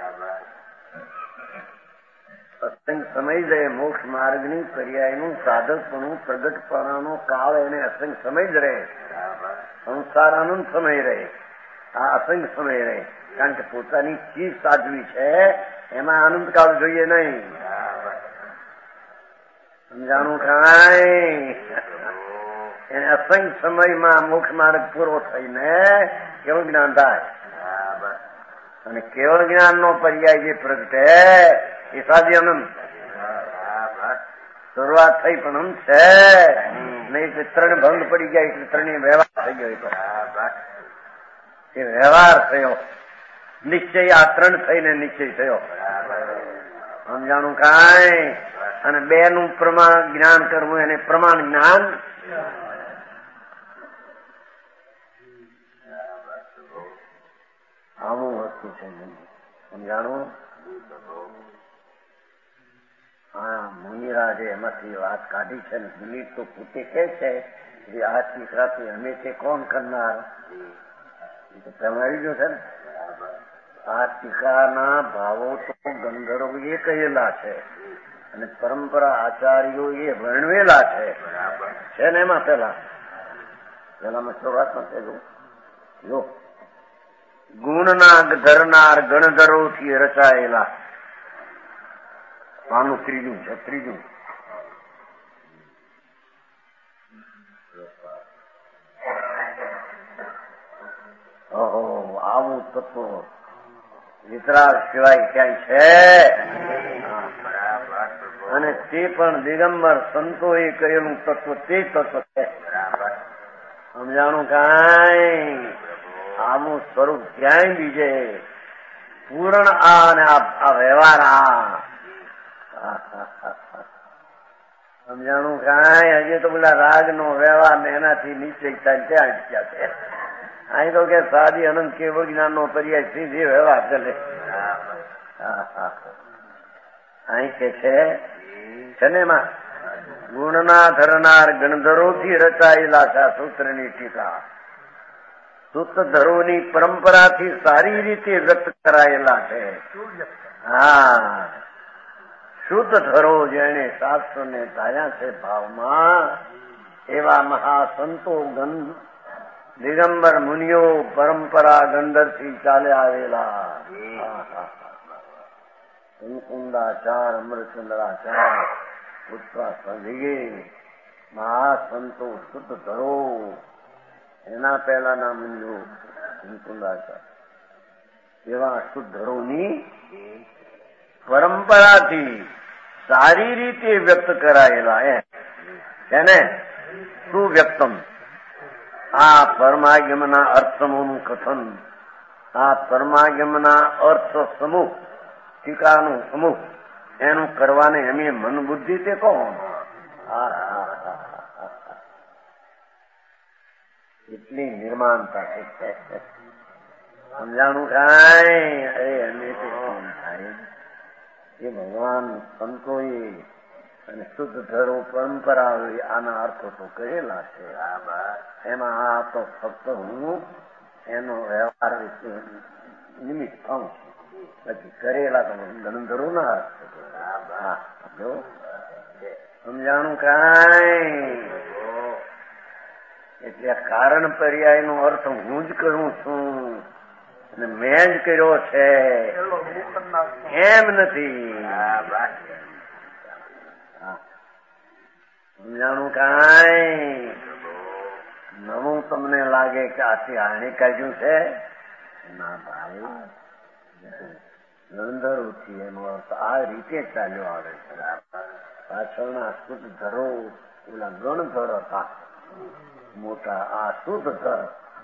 અસંખ્ય સમય રહે. મોક્ષ માર્ગની પર્યાયનું સાધકપણું પ્રગટપણાનો કાળ એને અસંખ્ય સમય જ રહે. સંસાર અનંત સમય રહે, આ અસંખ્ય સમય રહે. કારણ કે પોતાની ચીજ સાધવી છે, એમાં આનંદકાળ જોઈએ નહીં. સમજાણું કાંઈ? એને અસંખ્ય સમયમાં મોક્ષ માર્ગ પૂરો થઈને કેવળ જ્ઞાન થાય. અને કેવળ જ્ઞાન નો પર્યાય જે પ્રગટે એ સાધી અનંત. શરૂઆત થઈ પણ અંત છે નહીં. ત્રણ ભંગ પડી ગયા એટલે ત્રણેય વ્યવહાર થઈ ગયો. એ વ્યવહાર થયો. નિશ્ચય આ ત્રણ થઈને નિશ્ચય થયો. સમજાણું કાંઈ? અને બે નું પ્રમાણ જ્ઞાન કરવું એને પ્રમાણ જ્ઞાન. આવું વસ્તુ છે. સમજાણું? હા, મુનિરાજે એમાંથી વાત કાઢી છે ને. મુનિ તો પોતે કે છે કે આ ચીકરાથી અમે છે કોણ કરનાર? એ તો પ્રમાણી ગયો છે ને. આ ટીકાના ભાવો તો ગંધર્વ એ કહેલા છે અને પરંપરા આચાર્યો એ વર્ણવેલા છે. છે ને એમાં પેલા પેલામાં શરૂઆતમાં પેલું જો ગુણના ધરનાર ગણધરોથી રચાયેલા. આનું ત્રીજું છે. ત્રીજું ઓહો, આવું તત્વ વિતરાગ સિવાય ક્યાંય છે. અને તે પણ દિગંબર સંતોએ કહેલું તત્વ તે તત્વ છે. સમજાણું કાંઈ? આવું સ્વરૂપ ક્યાંય બીજે પૂર્ણ આ અને આ વ્યવહાર આ સમજાણું કાંઈ હજી તો પેલા રાગ નો વ્યવહાર ને એનાથી નીચે થાય ત્યાં અટક્યા છે. અહીં તો કે સાદી અનંત કેવળ જ્ઞાન નો પર્યાય સીધી વ્યવહાર ચલે. અહીં કે છે ને એમાં ગુણના ધરનાર ગણધરોથી રચાયેલા છે સૂત્રની ટીકા. સૂત્રધરોની પરંપરાથી સારી રીતે વ્યક્ત કરાયેલા છે. હા, શુદ્ધ ધરો જેને શાસ્ત્રને ધાર્યા છે ભાવમાં એવા મહાસંતો ગંધ દિગંબર મુનિઓ પરંપરા ગંધરથી ચાલે આવેલા મુકુંદાચાર, અમરચંદ્રાચાર, ઉત્તરાસંધિ મહાસંતો શુદ્ધ ધરો એના પહેલાના મુનિઓ મુકુંદાચાર એવા શુદ્ધ ધરોની પરંપરાથી સારી રીતે વ્યક્ત કરાયેલા એ એને સુવ્યક્તમ. આ પરમાગમના અર્થ સમૂહનું કથન, આ પરમાગમના અર્થ સમૂહ ટીકાનું સમૂહ એનું કરવાને એમ મન બુદ્ધિ તે કોણ? એટલી નિર્માણતા છે. સમજાણું કાંઈ? અરે અમે તે કોણ થાય એ ભગવાન સંતોએ અને શુદ્ધ ધરો પરંપરાઓએ આના અર્થો તો કરેલા છે. એમાં આ તો ફક્ત હું એનો વ્યવહાર વિશે નિમિત્ત કહું છું, પછી કરેલા તો ગણધરો ના અર્થ. સમજાણું કાંઈ? એટલે કારણ પર્યાય નો અર્થ હું જ કરું છું અને મેં જ કર્યો છે એમ નથી. સમજાણું કાંઈ? નવું તમને લાગે કે આથી હાણી કાઢ્યું છે? ના ભાઈ, ગંધર્વથી એનો અર્થ આ રીતે ચાલ્યો આવે છે. પાછળના શુદ્ધ ધરો ઓલા ગણધર હતા મોટા, આ શુદ્ધ ધર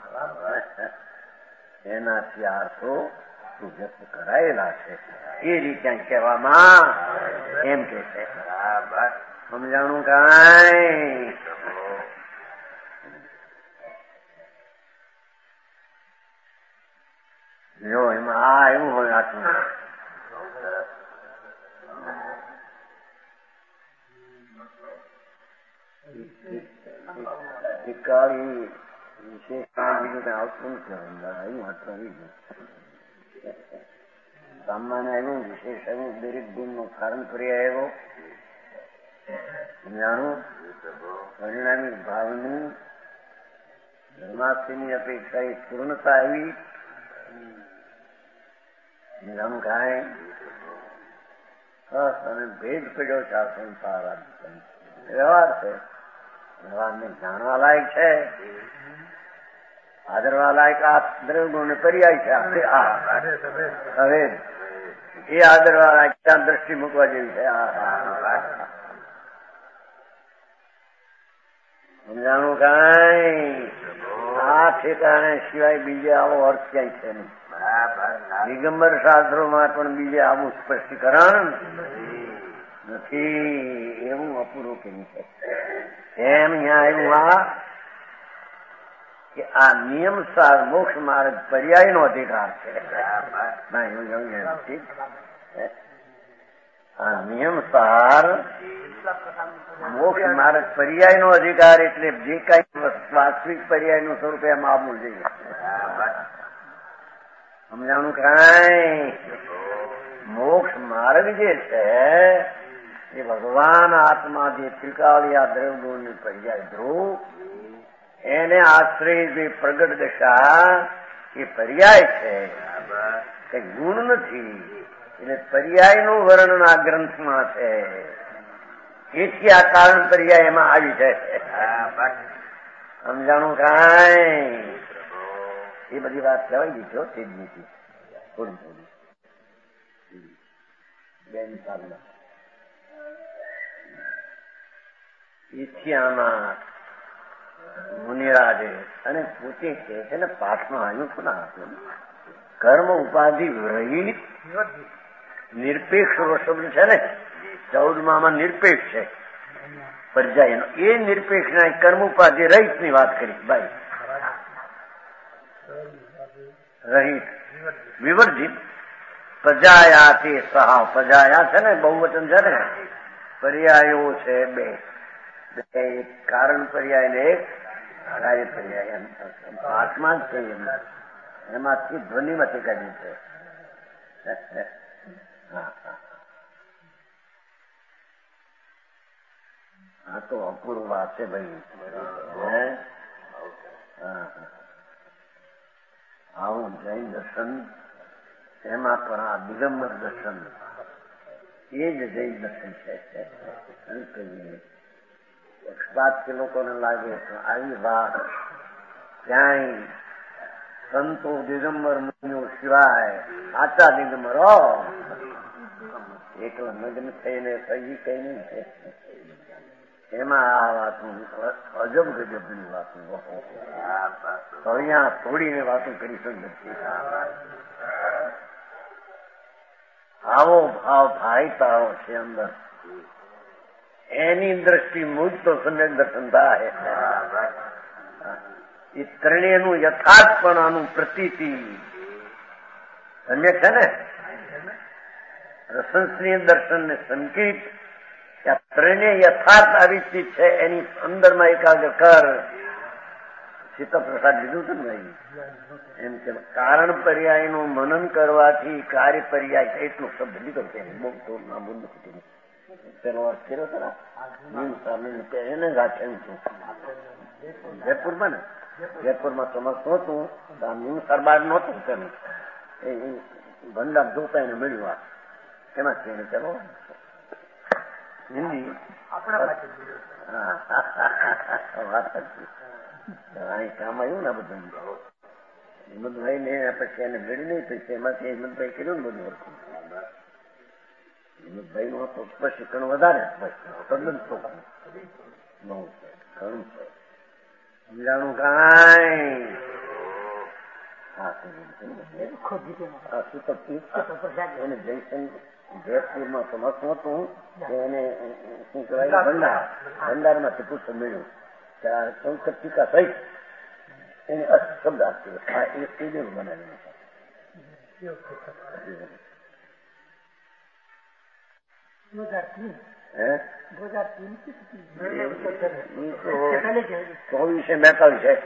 એનાથી અર્થો વ્યક્ત કરાયેલા છે. એ રીતે કહેવામાં એમ કે છે. સમજાણું કાંઈ? જો એમાં આ એવું હોય આટલું ટીકાળી વિશેષ બીજું આવતું નથી. અટવાવી ગયું સામાન્ય આવ્યું, વિશેષ આવ્યું, દરેક ગુણ નું કારણ કરી આવ્યો. જાણું પરિણામી ભાવની ધર્માસ્થિની અપેક્ષા એ પૂર્ણતા આવી. જાણું કાંઈ? બસ અને ભેદ પડ્યો છે આ સંસાર વ્યવહાર છે. વ્યવહારને જાણવા લાયક છે, આદરવા લાયક આ દ્રવ્ય ને પર્યાય છે. હવે એ આદરવા લાયક ત્યાં દ્રષ્ટિ મૂકવા જેવી છે. સમજાણું કાંઈ? આ ઠેકાણે સિવાય બીજે આવો અર્થ ક્યાંય છે નહીં. દિગંબર શાસ્ત્રોમાં પણ બીજે આવું સ્પષ્ટીકરણ નથી. એવું અપૂરું કેમ છે? એમ અહીંયા એવું આ કે આ નિયમસાર મોક્ષ માર્ગ પર્યાય નો અધિકાર છે. આ નિયમસાર મોક્ષ માર્ગ પર્યાય નો અધિકાર એટલે જે કઈ વાસ્તવિક પર્યાય નું સ્વરૂપ એમ આવવું જોઈએ. સમજાણું કાંઈ? મોક્ષ માર્ગ જે છે એ ભગવાન આત્મા જે ત્રિકાળિયા દ્રવ્યોની પર્યાય ધ્રુવ એને આશ્રય જે પ્રગટ દશા એ પર્યાય છે, કઈ ગુણ નથી. એટલે પર્યાયનું વર્ણન આ ગ્રંથમાં છે. એથી આ કારણ પર્યાય એમાં આવી છે. સમજાણું કાંઈ? એ બધી વાત કહેવાય ગઈ છો તે જ નથી. થોડી થોડી બે નિશાળમાં એથી આમાં મુનિરાજે અને પોતે કહે છે ને પાઠમાં આવ્યું પણ આપ્યું કર્મ ઉપાધિ રહિત નિરપેક્ષ શબ્દ છે ને ચૌદમાં નિરપેક્ષ છે. પર્યાયનો એ નિરપેક્ષના કર્મ ઉપાધિ રહિતની વાત કરી ભાઈ. રહિત વિવર્જિત પ્રજાયાથી સહા. પ્રજાયા છે ને બહુવચન છે ને, પર્યાયો છે બે. એક કારણ પર્યાય ને એક કાર્ય પર્યાય. આત્મા જ છે એમાંથી ધ્વનિમાંથી કાઢી છે. હા તો અપૂર્વ વાત છે ભાઈ. આવું જૈન દર્શન એમાં પણ આ દિગંબર દર્શન એ જ જૈન દર્શન છે. અક્ષપાત કે લોકોને લાગે તો આવી વાત ક્યાંય સંતો દિગંબર મુનિઓ સિવાય સાચા દિગંબર એકલા મગ્ન થઈને સહી કઈ નહીં છે. એમાં આ વાતનું અજબ ગજબની વાતું અહીંયા થોડીને વાતો કરી શકતી. આવો ભાવ ભાઈતાઓ છે અંદર, એની દ્રષ્ટિ મુજ તો સમ્યક દર્શન થાય. એ ત્રણેયનું યથાર્થપણાનું પ્રતીતિ સમ્યક છે ને. રસંસ્નીય દર્શન ને સંકેત ત્રણેય યથાર્થ આવી છે એની અંદરમાં એકાગ્ર કર. સીતાપ્રસાદ લીધું છે ને એમ કે કારણ પર્યાયનું મનન કરવાથી કાર્ય પર્યાય એટલું શબ્દ લીધો છે. બહુ તો લાંબુ નથી તેનો અર્થ કર્યો ખરા. એને ગાંઠેલું છું જયપુરમાં ને, જયપુરમાં સમજ નહોતું મીમ સરબાર નહોતું તેનું એ ભંડાર જોતા એને મળ્યું. આ એમાં તેને ચલો હિન્દી અહીં કામ આવ્યું ને બધું હિંમતભાઈ ને પછી એને મેળવી નહીં પછી એમાંથી હિંમતભાઈ કર્યું ને બધું વસ્તુ. હિંમતભાઈ નું તો પ્રશિક્ષણ વધારે તદ્દન ચોખ્ખું ઘણું છે સમજાણું કાંઈ. એને જયસન જયપુરમાં સમર્થ નહોતું એને શું કહેવાય ભંડાર ભંડારમાંથી પુસ્તક મળ્યું સંસ્કૃત ટીકા સહિત એને અર્થ શબ્દ આપ્યો. આ એ સ્ટેડિયમ બનાવેલું છે. ચોવીસે બેતાલીસ છે.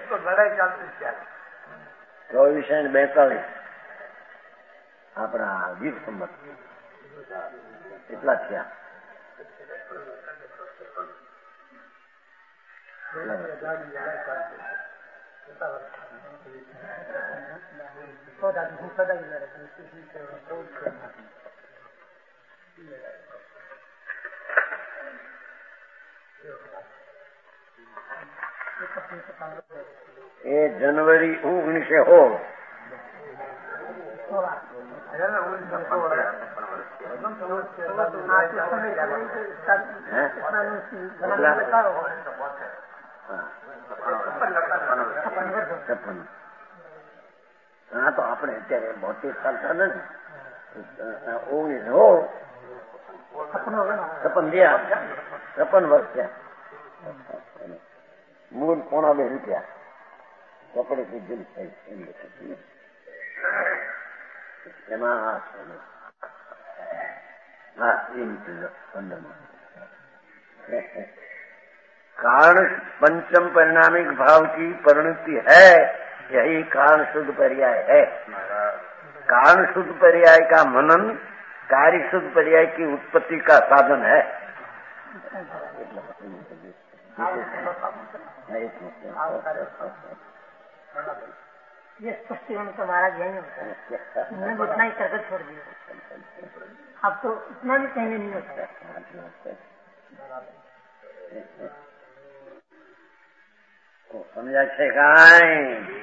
ચોવીસે ને બેતાલીસ આપણા વીર સંમત એટલા થયા. એ જનવરી ઓગણીસે સોળ હા તો આપણે અત્યારે બોતેર સાલ ચાલે ને ઓગણીસ સોળ છપ્પન થયા છપ્પન વર્ષ થયા. મૂળ પોણા બે રૂપિયા કપડે જેમ થઈ એમાં હા એ પંદરમાં कारण पंचम परिणामिक भाव की परिणति है, यही कारण शुद्ध पर्याय है. कारण शुद्ध पर्याय का मनन कार्य शुद्ध पर्याय की उत्पत्ति का साधन है. ये स्पष्टीकरण तो महाराज यही होता है. उन्होंने इतना ही तरकत छोड़ दिया. अब तो इतना भी कहने नहीं होता. સમજાય છે કાંઈ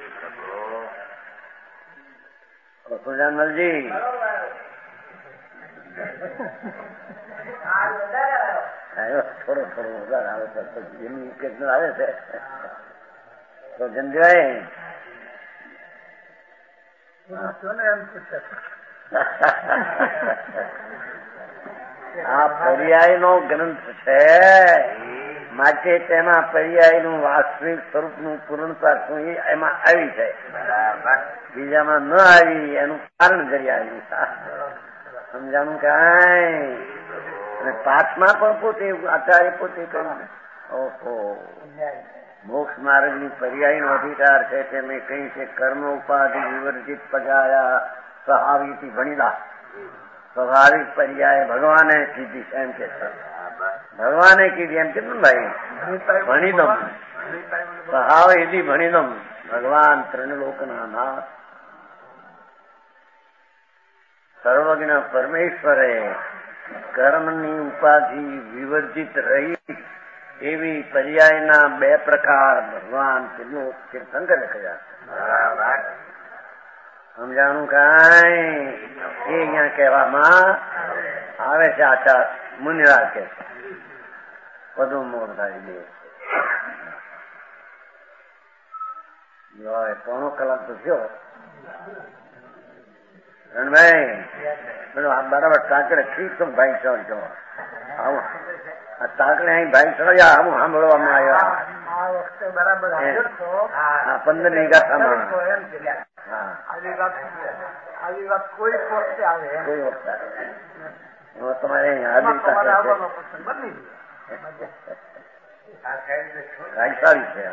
સુજાનમલજી? થોડો થોડો વધારે આવે છે એમની કેટલું આવે છે તો જનભાઈ આ પર્યાય નો ગ્રંથ છે. માટે તેમાં પર્યાયનું વાસ્તવિક સ્વરૂપનું પૂર્ણતા શું એ એમાં આવી છે, બીજામાં ન આવી એનું કારણ કરી આવ્યું. સમજાણું કાંઈ? અને પાઠમાં પણ પોતે આચાર્ય પોતે કહ્યું, ઓહો મોક્ષ માર્ગની પર્યાયનો અધિકાર છે તે મેં કહી છે. કર્મ ઉપાધિ વિવર્જિત પજાયા સ્વાભાવિક ભણીલા. સ્વાભાવિક પર્યાય ભગવાને કીધી એમ કે છે, ભગવાને કીધી એમ કેમ ભાઈ ભણીદમ સ્વભાવ એથી ભણીદમ. ભગવાન ત્રણલોકના નાથ સર્વજ્ઞ પરમેશ્વરે કર્મની ઉપાધિ વિવર્જિત રહી એવી પર્યાયના બે પ્રકાર ભગવાન તીર્થંકરે કહ્યા. સમજાણું કાંઈ? એ અહીંયા કહેવામાં આવે છે. આચાર મુનિરાજ કે છે પદો મોરધારી દે પોણો કલાક તો થયો. રણભાઈ બરાબર ટાંકડે ઠીક તો ભાઈ ચો જો આવું આ ટાંકડે અહીં ભાઈ ચડ્યા આવું સાંભળવામાં આવ્યા પંદર ની ગાથામાં. કોઈ વખતે તમારે સારી છે.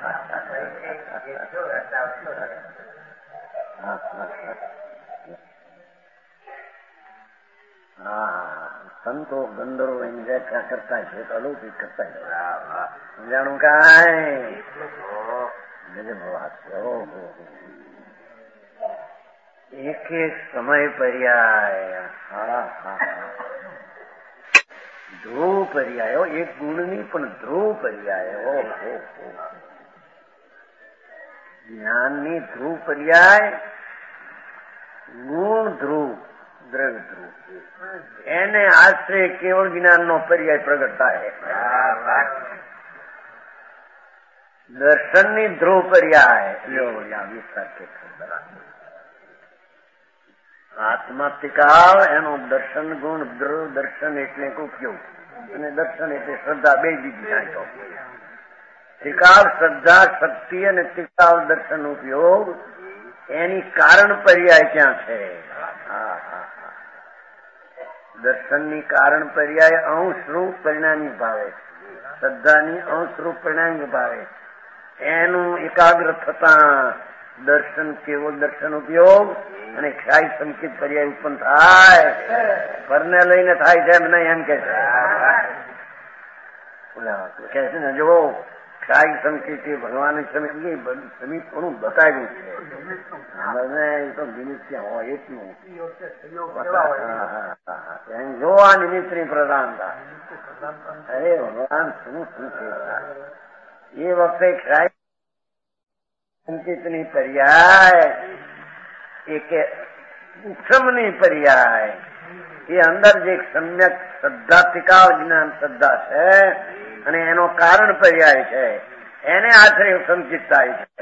હા સંતો ગંધર્વો એની વ્યાખ્યા કરતા છે, અલૌકિક કરતા છે. સમજાણું કાંઈ? ગજબ વાત છે. ઓહો એક એક સમય પર્યાય. હા હા ધ્રુવ પર્યાયો એક ગુણની પણ ધ્રુવ પર્યાય. ઓહો જ્ઞાનની ધ્રુવ પર્યાય ગુણ ધ્રુવ દ્રવ્ય ધ્રુવ એને આશ્રય કેવળ જ્ઞાનનો પર્યાય પ્રગટ થાય. દર્શનની ધ્રુવ પર્યાય વિસ્તાર કે આત્મા તિકાવ એનો દર્શન ગુણ ધ્રુવ. દર્શન એટલે ઉપયોગ અને દર્શન એટલે શ્રદ્ધા. બે બીજી જાણતો તિકાવ શ્રદ્ધા શક્તિ અને તિકાવ દર્શન ઉપયોગ એની કારણ પર્યાય ક્યાં છે? હા હા દર્શનની કારણ પર્યાય અંશરૂપ પરિણામી ભાવે, શ્રદ્ધાની અંશરૂપ પરિણામી ભાવે એનું એકાગ્ર થતા દર્શન કેવો દર્શન ઉપયોગ અને ક્ષાય સંકિત પર્યાય ઉત્પન્ન થાય. પરને લઈને થાય છે એમ નહીં એમ કે છે ને. જો ક્ષાય સંકિત એ ભગવાન સમીપ ઘણું બતાવ્યું છે. એ તો નિમિત્ત હોય એટલું જો આ નિમિત્તની પ્રધાનતા. અરે ભગવાન શું શું છે એ વખતે ક્ષાય સંકેતની પર્યાય એ કે ઉત્સમની પર્યાય એ અંદર જે સમ્યક શ્રદ્ધા તિકાવ જ્ઞાન શ્રદ્ધા છે અને એનો કારણ પર્યાય છે એને આશ્રય સંચિત થાય છે.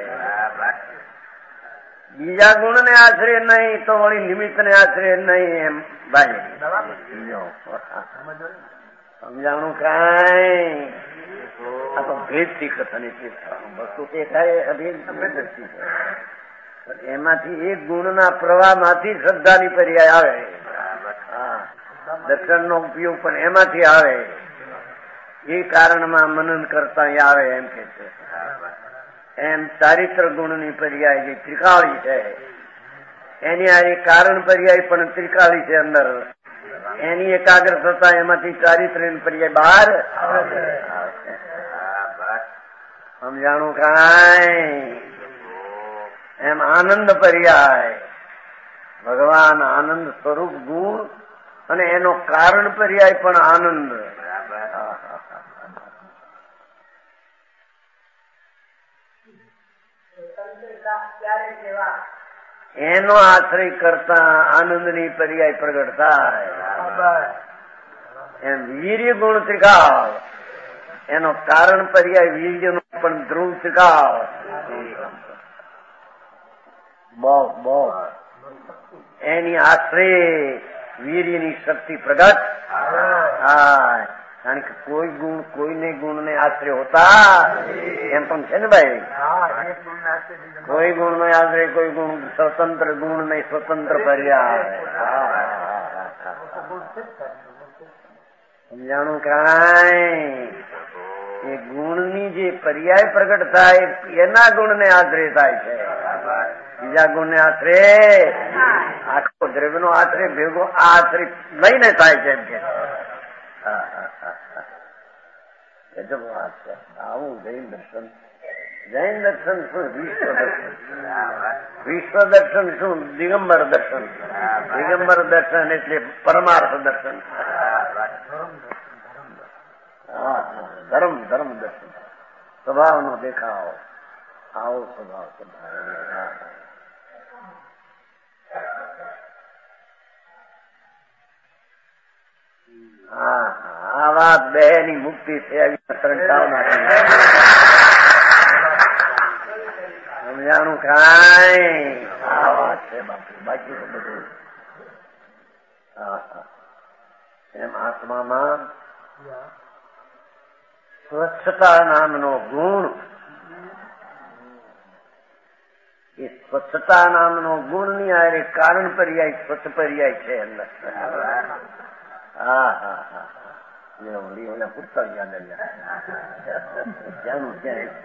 બીજા ગુણ ને આશ્રય નહીં તો વળી નિમિત્ત ને આશ્રય નહીં એમ ભાઈ સમજાણું કાંઈ? આ તો ભેદ થી કથન વસ્તુ તે થાય અભેદ દ્રષ્ટિ છે. એમાંથી એક ગુણના પ્રવાહમાંથી શ્રદ્ધાની પર્યાય આવે. હા દર્શનનો ઉપયોગ પણ એમાંથી આવે. એ કારણમાં મનન કરતા આવે એમ કે છે. એમ ચારિત્ર ગુણની પર્યાય જે ત્રિકાળી છે એની આ કારણ પર્યાય પણ ત્રિકાળી છે અંદર. એની એકાગ્ર થતા એમાંથી ચારિત્રની પર્યાય બહાર સમજાણું કાંઈ? એમ આનંદ પર્યાય ભગવાન આનંદ સ્વરૂપ ગુણ અને એનો કારણ પર્યાય પણ આનંદ. એનો આશ્રય કરતા આનંદની પર્યાય પ્રગટ થાય. એમ વીર્ય ગુણ ત્રિકાળ એનો કારણ પર્યાય વીર્યનો પણ ધ્રુવ ત્રિકાળ. બહુ બહુ એની આશ્રય વીર્યની શક્તિ પ્રગટ. હા કારણ કે કોઈ ગુણ કોઈને ગુણને આશ્રય હોતા એમ પણ છે ને ભાઈ. કોઈ ગુણ નો આશ્રય કોઈ ગુણ સ્વતંત્ર ગુણ નહીં સ્વતંત્ર પર્યાય. સમજાણું કાંઈ એ ગુણની જે પર્યાય પ્રગટ થાય એના ગુણને આશ્રય થાય છે. બીજા ગુણને આશ્રય આખો દ્રવ્યનો આશ્રય ભેગો આ આશ્રય લઈને થાય છે એમ કે ગજબ વાત છે. આવું જૈન દર્શન. જૈન દર્શન શું? વિશ્વ દર્શન. વિશ્વ દર્શન શું? દિગંબર દર્શન. દિગંબર દર્શન એટલે પરમાર્થ દર્શન. ધર્મ ધર્મ દર્શન. સ્વભાવનો દેખાવ. આવો સ્વભાવ સ્વભાવ. હા આ વાત બે ની મુક્તિ છે. સમજાણું કાંઈ? આ વાત છે બાપુ. બાકી તો બધું એમ આત્મામાં સ્વચ્છતા નામનો ગુણ, એ સ્વચ્છતા નામનો ગુણ ની આરે કારણ પર્યાય સ્વચ્છ પર્યાય છે અંદર. હા હા હા ઓલા પુસ્તક યાદ ત્યાંનું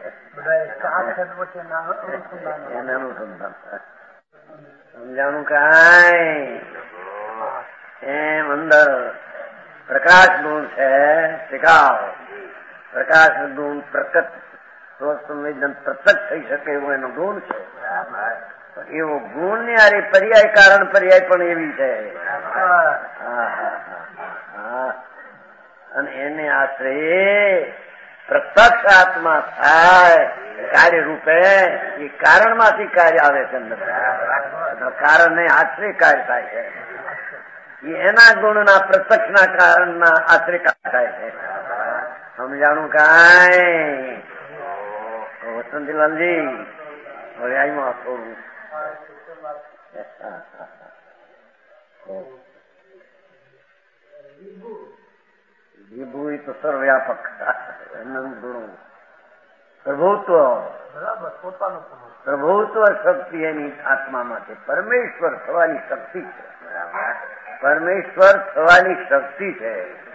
ક્યાં અનુસંધાન. સમજાણું કાંઈ? એમ અંદર પ્રકાશ ગુણ છે. શીખાવ પ્રકાશ ગુણ પ્રકટ સ્વસંવેદન પ્રત્યક્ષ થઈ શકે એવો એનો ગુણ છે. એવો ગુણ ની આરે પર્યાય કારણ પર્યાય પણ એવી છે. અને એને આશ્રય પ્રત્યક્ષ આત્મા થાય કાર્ય રૂપે. એ કારણમાંથી કાર્ય આવે છે અંદર. કારણને આશ્રય કાર્ય થાય છે. એ એના ગુણના પ્રત્યક્ષના કારણના આશ્રય થાય છે. સમજાણું કાંઈ? વસંતીલાલજી હવે આમાં થોડું વિભુ તો સર્વવ્યાપક અનંત ગુણો પ્રભુત્વ પ્રભુત્વ શક્તિ એની આત્મામાં છે. પરમેશ્વર થવાની શક્તિ છે. પરમેશ્વર થવાની શક્તિ છે.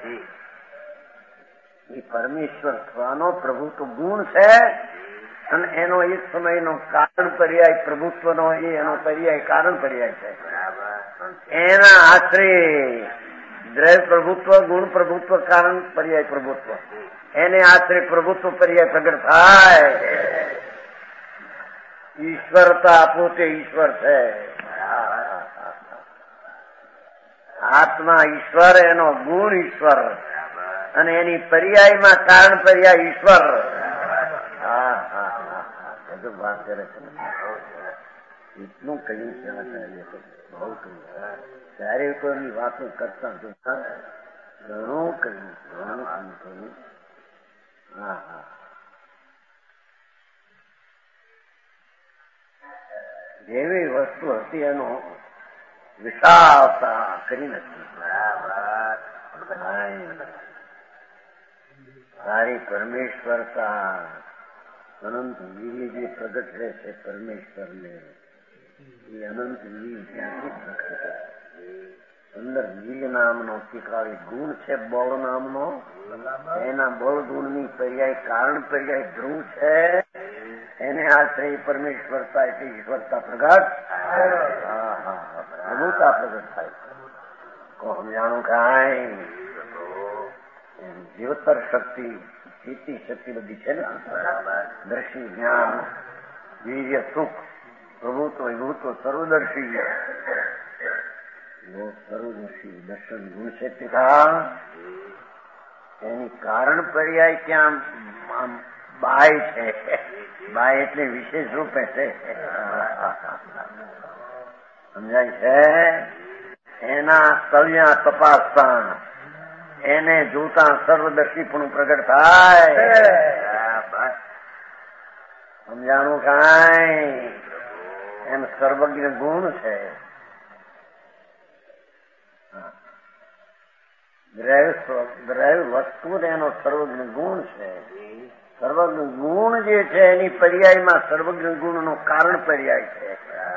એ પરમેશ્વર થવાનો પ્રભુત્વ ગુણ છે. અને એનો એક સમયનો કારણ પર્યાય પ્રભુત્વનો એ એનો પર્યાય કારણ પર્યાય છે. એના આશ્રય દ્રવ્ય પ્રભુત્વ ગુણ પ્રભુત્વ કારણ પર્યાય પ્રભુત્વ એને આશ્રય પ્રભુત્વ પર્યાય પ્રગટ થાય. ઈશ્વરતા પોતે ઈશ્વર છે. આત્મા ઈશ્વર, એનો ગુણ ઈશ્વર અને એની પર્યાયમાં કારણ પર્યાય ઈશ્વર. હા હા હા બધું વાત કરે છે. એટલું કહ્યું છે બહુ કહ્યું. ત્યારે કોઈની વાતો કરતા જોતા ઘણું કહ્યું ઘણું કહ્યું. હા હા જેવી વસ્તુ હતી એનો વિશાળતા કરી નથી. સારી પરમેશ્વરતા અનંત વીર્ય જે પ્રગટ રહે છે પરમેશ્વરને, એ અનંત વીર ત્યાંથી પ્રગટ છે. અંદર વીર નામનો શીખવાડી ગુણ છે બળ નામનો. એના બળ ગુણની પર્યાય કારણ પર્યાય ધ્રુવ છે. એને આશ્રય પરમેશ્વરતા એટલે ઈશ્વરતા પ્રગટ. હા હા પ્રભુતા પ્રગટ થાય. કોણ જાણું કાંઈ? જીવતર શક્તિ ચેતી શક્તિ બધી છે ને. દર્શી જ્ઞાન વીર્ય સુખ પ્રભુત્વ વિભુત્વ સર્વદર્શી સર્વદર્શી દર્શન ગુણ છે. પિતા એની કારણ પર્યાય ક્યાં બાય છે. બાય એટલે વિશેષ રૂપે છે. સમજાય છે? એના કલ્યા તપાસતા એને જોતા સર્વદર્શી પણ પ્રગટ થાય. સમજાણું કાંઈ? એમ સર્વજ્ઞ ગુણ છે. દ્રવ્ય વસ્તુ ને એનો સર્વજ્ઞ ગુણ છે. સર્વજ્ઞ ગુણ જે છે એની પર્યાયમાં સર્વજ્ઞ ગુણનો કારણ પર્યાય છે.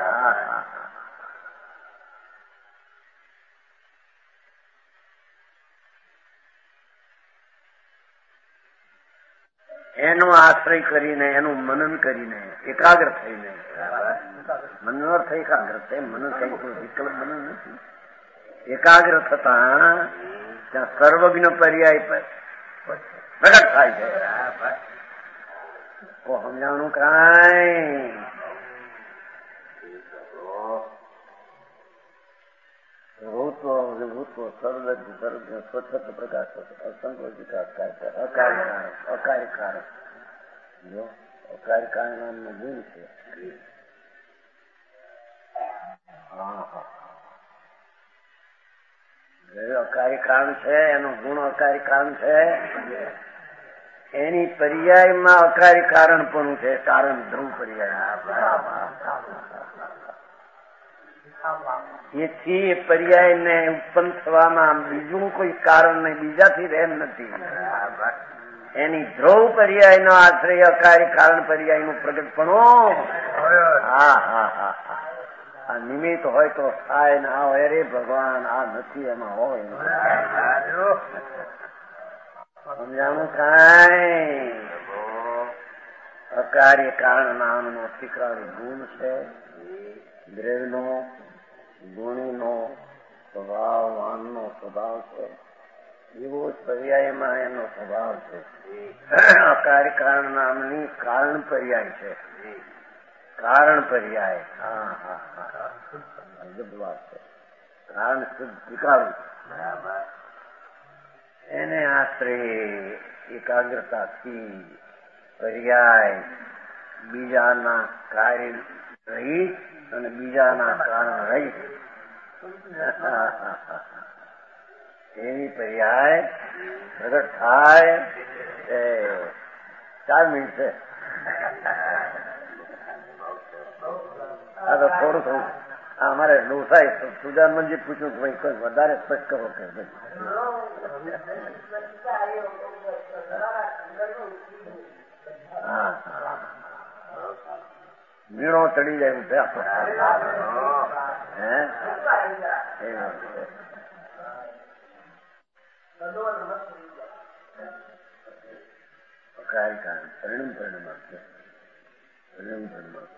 એનો આશ્રય કરીને એનું મનન કરીને એકાગ્ર થઈને મનન થઈ એકાગ્ર થઈ મનન કઈ વિકલ્પ મનન નથી. એકાગ્ર થતા ત્યાં સર્વજ્ઞ પર્યાય પ્રગટ થાય છે. સમજાણું કાંઈ ભૂત્વ વિભૂત્વ સર્વજ્ઞ સર્વજ્ઞ સ્વચ્છ પ્રકાશ અસંખ્ય વિકાસ અકાર્યકારક અકાર્યકારક જો અકાર્યકારક નામનો ગુણ છે. હા હા અકારી કારણ છે એનો ગુણ અકારી કારણ છે. એની પર્યાયમાં અકારી કારણ પણ છે. કારણ ધ્રુવ પર્યાય એથી એ પર્યાય ને ઉત્પન્ન થવામાં બીજું કોઈ કારણ નહીં, બીજાથી રેમ નથી. એની ધ્રુવ પર્યાય નો આશ્રય અકારી કારણ પર્યાય નું પ્રગટપણું. હા હા હા હા આ નિમિત્ત હોય તો થાય ને આ હોય રે ભગવાન આ નથી એમાં હોય. સમજાણું કાંઈ અકાર્ય કારણ નામનો અતિક્રાળી ગુણ છે. દ્રવ્યનો ગુણીનો સ્વભાવ વાનનો સ્વભાવ છે. એવો જ પર્યાયમાં એનો સ્વભાવ છે. અકાર્ય કારણ નામની કારણ પર્યાય છે. કારણ પર્યાય હા હા હા અદભુત વાત છે. કારણ શુદ્ધ સ્વીકારવું એને આશ્રય એકાગ્રતાથી પર્યાય બીજાના કાર્ય રહિત અને બીજાના કારણ રહિત એવી પર્યાય પ્રગટ થાય. ચાર મિનિટ છે. હા તો થોડું થોડું અમારે લોસાય સુજાનમનજી પૂછ્યું કે ભાઈ કોઈ વધારે સ્પષ્ટ કરો કે હા વીણો ચડી જાય છે હે અકારી કારણ પરિણામ પરિણામ પરિણામ પરિણામ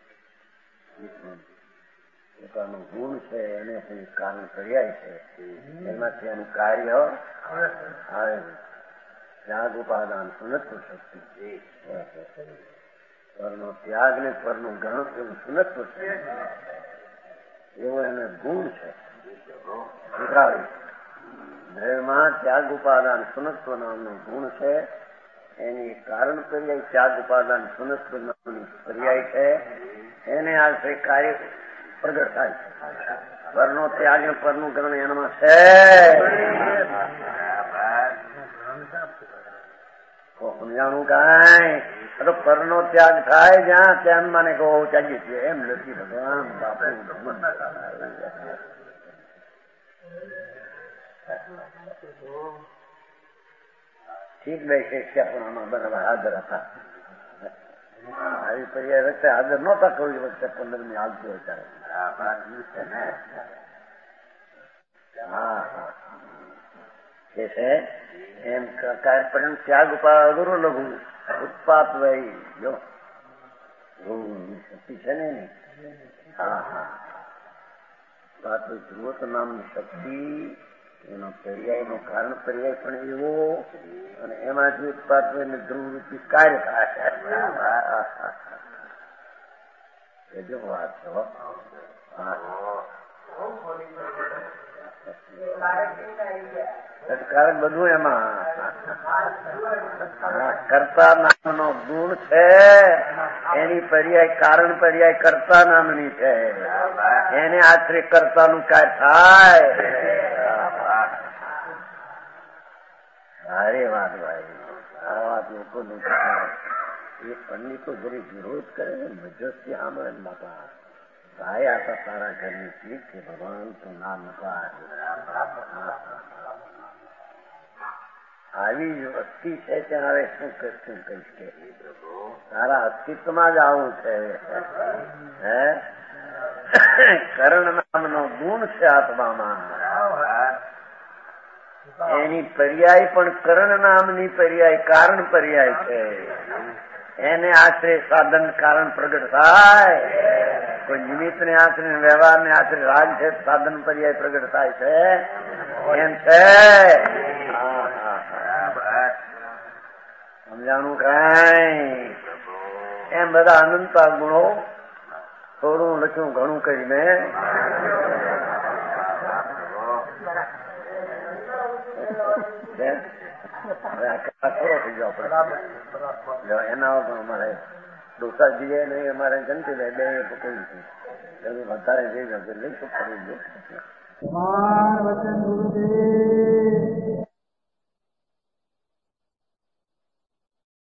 પોતાનો ગુણ છે એને કારણ પર્યાય છે. એમાંથી એનું કાર્ય આવે. ત્યાગ ઉપાદાન સુનત્વ શક્તિ પરનો ત્યાગ ને પરનું ગણ એવું સુનત્વ છે. એવો એને ગુણ છે. દ્રવ્યમાં ત્યાગ ઉપાદાન સુનત્વ નામનો ગુણ છે. એની કારણ પર્યાય ત્યાગ ઉપાદાન સુનત્વ નામની પર્યાય છે. એને આશ્રય કાર્ય પ્રગટ થાય. પરનો ત્યાગ ને પરનું ગ્રહણ એનામાં છે. સમજાણું કાંઈ તો પરનો ત્યાગ થાય જ્યાં ત્યાં માને કહો ત્યાગી છીએ એમ નથી. ભગવાન બાપુ ઠીક બે શિષ્ય પણ આમાં બરાબર હાજર હતા. આવી પર્યાય વખતે હાજર નહોતા કોઈ વખતે પંદર ની આવતી હોય ત્યારે. હા હા એ છે એમ પણ ત્યાગ ઉપા અઘરો લઘુ ઉત્પાત વહી જો શક્તિ છે ને એની. હા હા ઉત્પાત ધ્રુવત નામની શક્તિ એનો પર્યાય નો કારણ પર્યાય પણ એવો અને એમાંથી ઉત્પાદ ને ધ્રુવ રૂપી કાર્ય થાય. એ જો વાત છો. કારણ બધું એમાં કર્તા નામનો ગુણ છે. એની પર્યાય કારણ પર્યાય કર્તા નામની છે. એને આશ્રય કર્તાનું કાર્ય થાય. સારી વાત ભાઈ. આ વાત લોકો એ પંડિતો જરી વિરોધ કરે ને મજસ્તી સાંભળે બાપા ભાઈ આતા તારા ઘરની ચીજ છે ભગવાન તો ના નપાય. આવી જ વસ્તી છે ત્યાં હવે શું શું કહીશ કે તારા અસ્તિત્વમાં જ આવું છે. હે કરણ નામનો ગુણ છે આત્મામાં, એની પર્યાય પણ કરણ નામની પર્યાય કારણ પર્યાય છે. એને આશરે સાધન કારણ પ્રગટ થાય. કોઈ નિમિત્ત ને આશરે વ્યવહાર ને આશરે રાગ છે સાધન પર્યાય પ્રગટ થાય છે એમ છે. સમજાણું કઈ? એમ બધા અનંતા ગુણો થોડું લખ્યું ઘણું કરીને થોડો થઈ જાવ પડે. એના અમારે ડોસાજીએ નહીં અમારે જનતીભાઈ બે પકડ્યું છે વધારે જઈ જશે લઈ શું કરવું.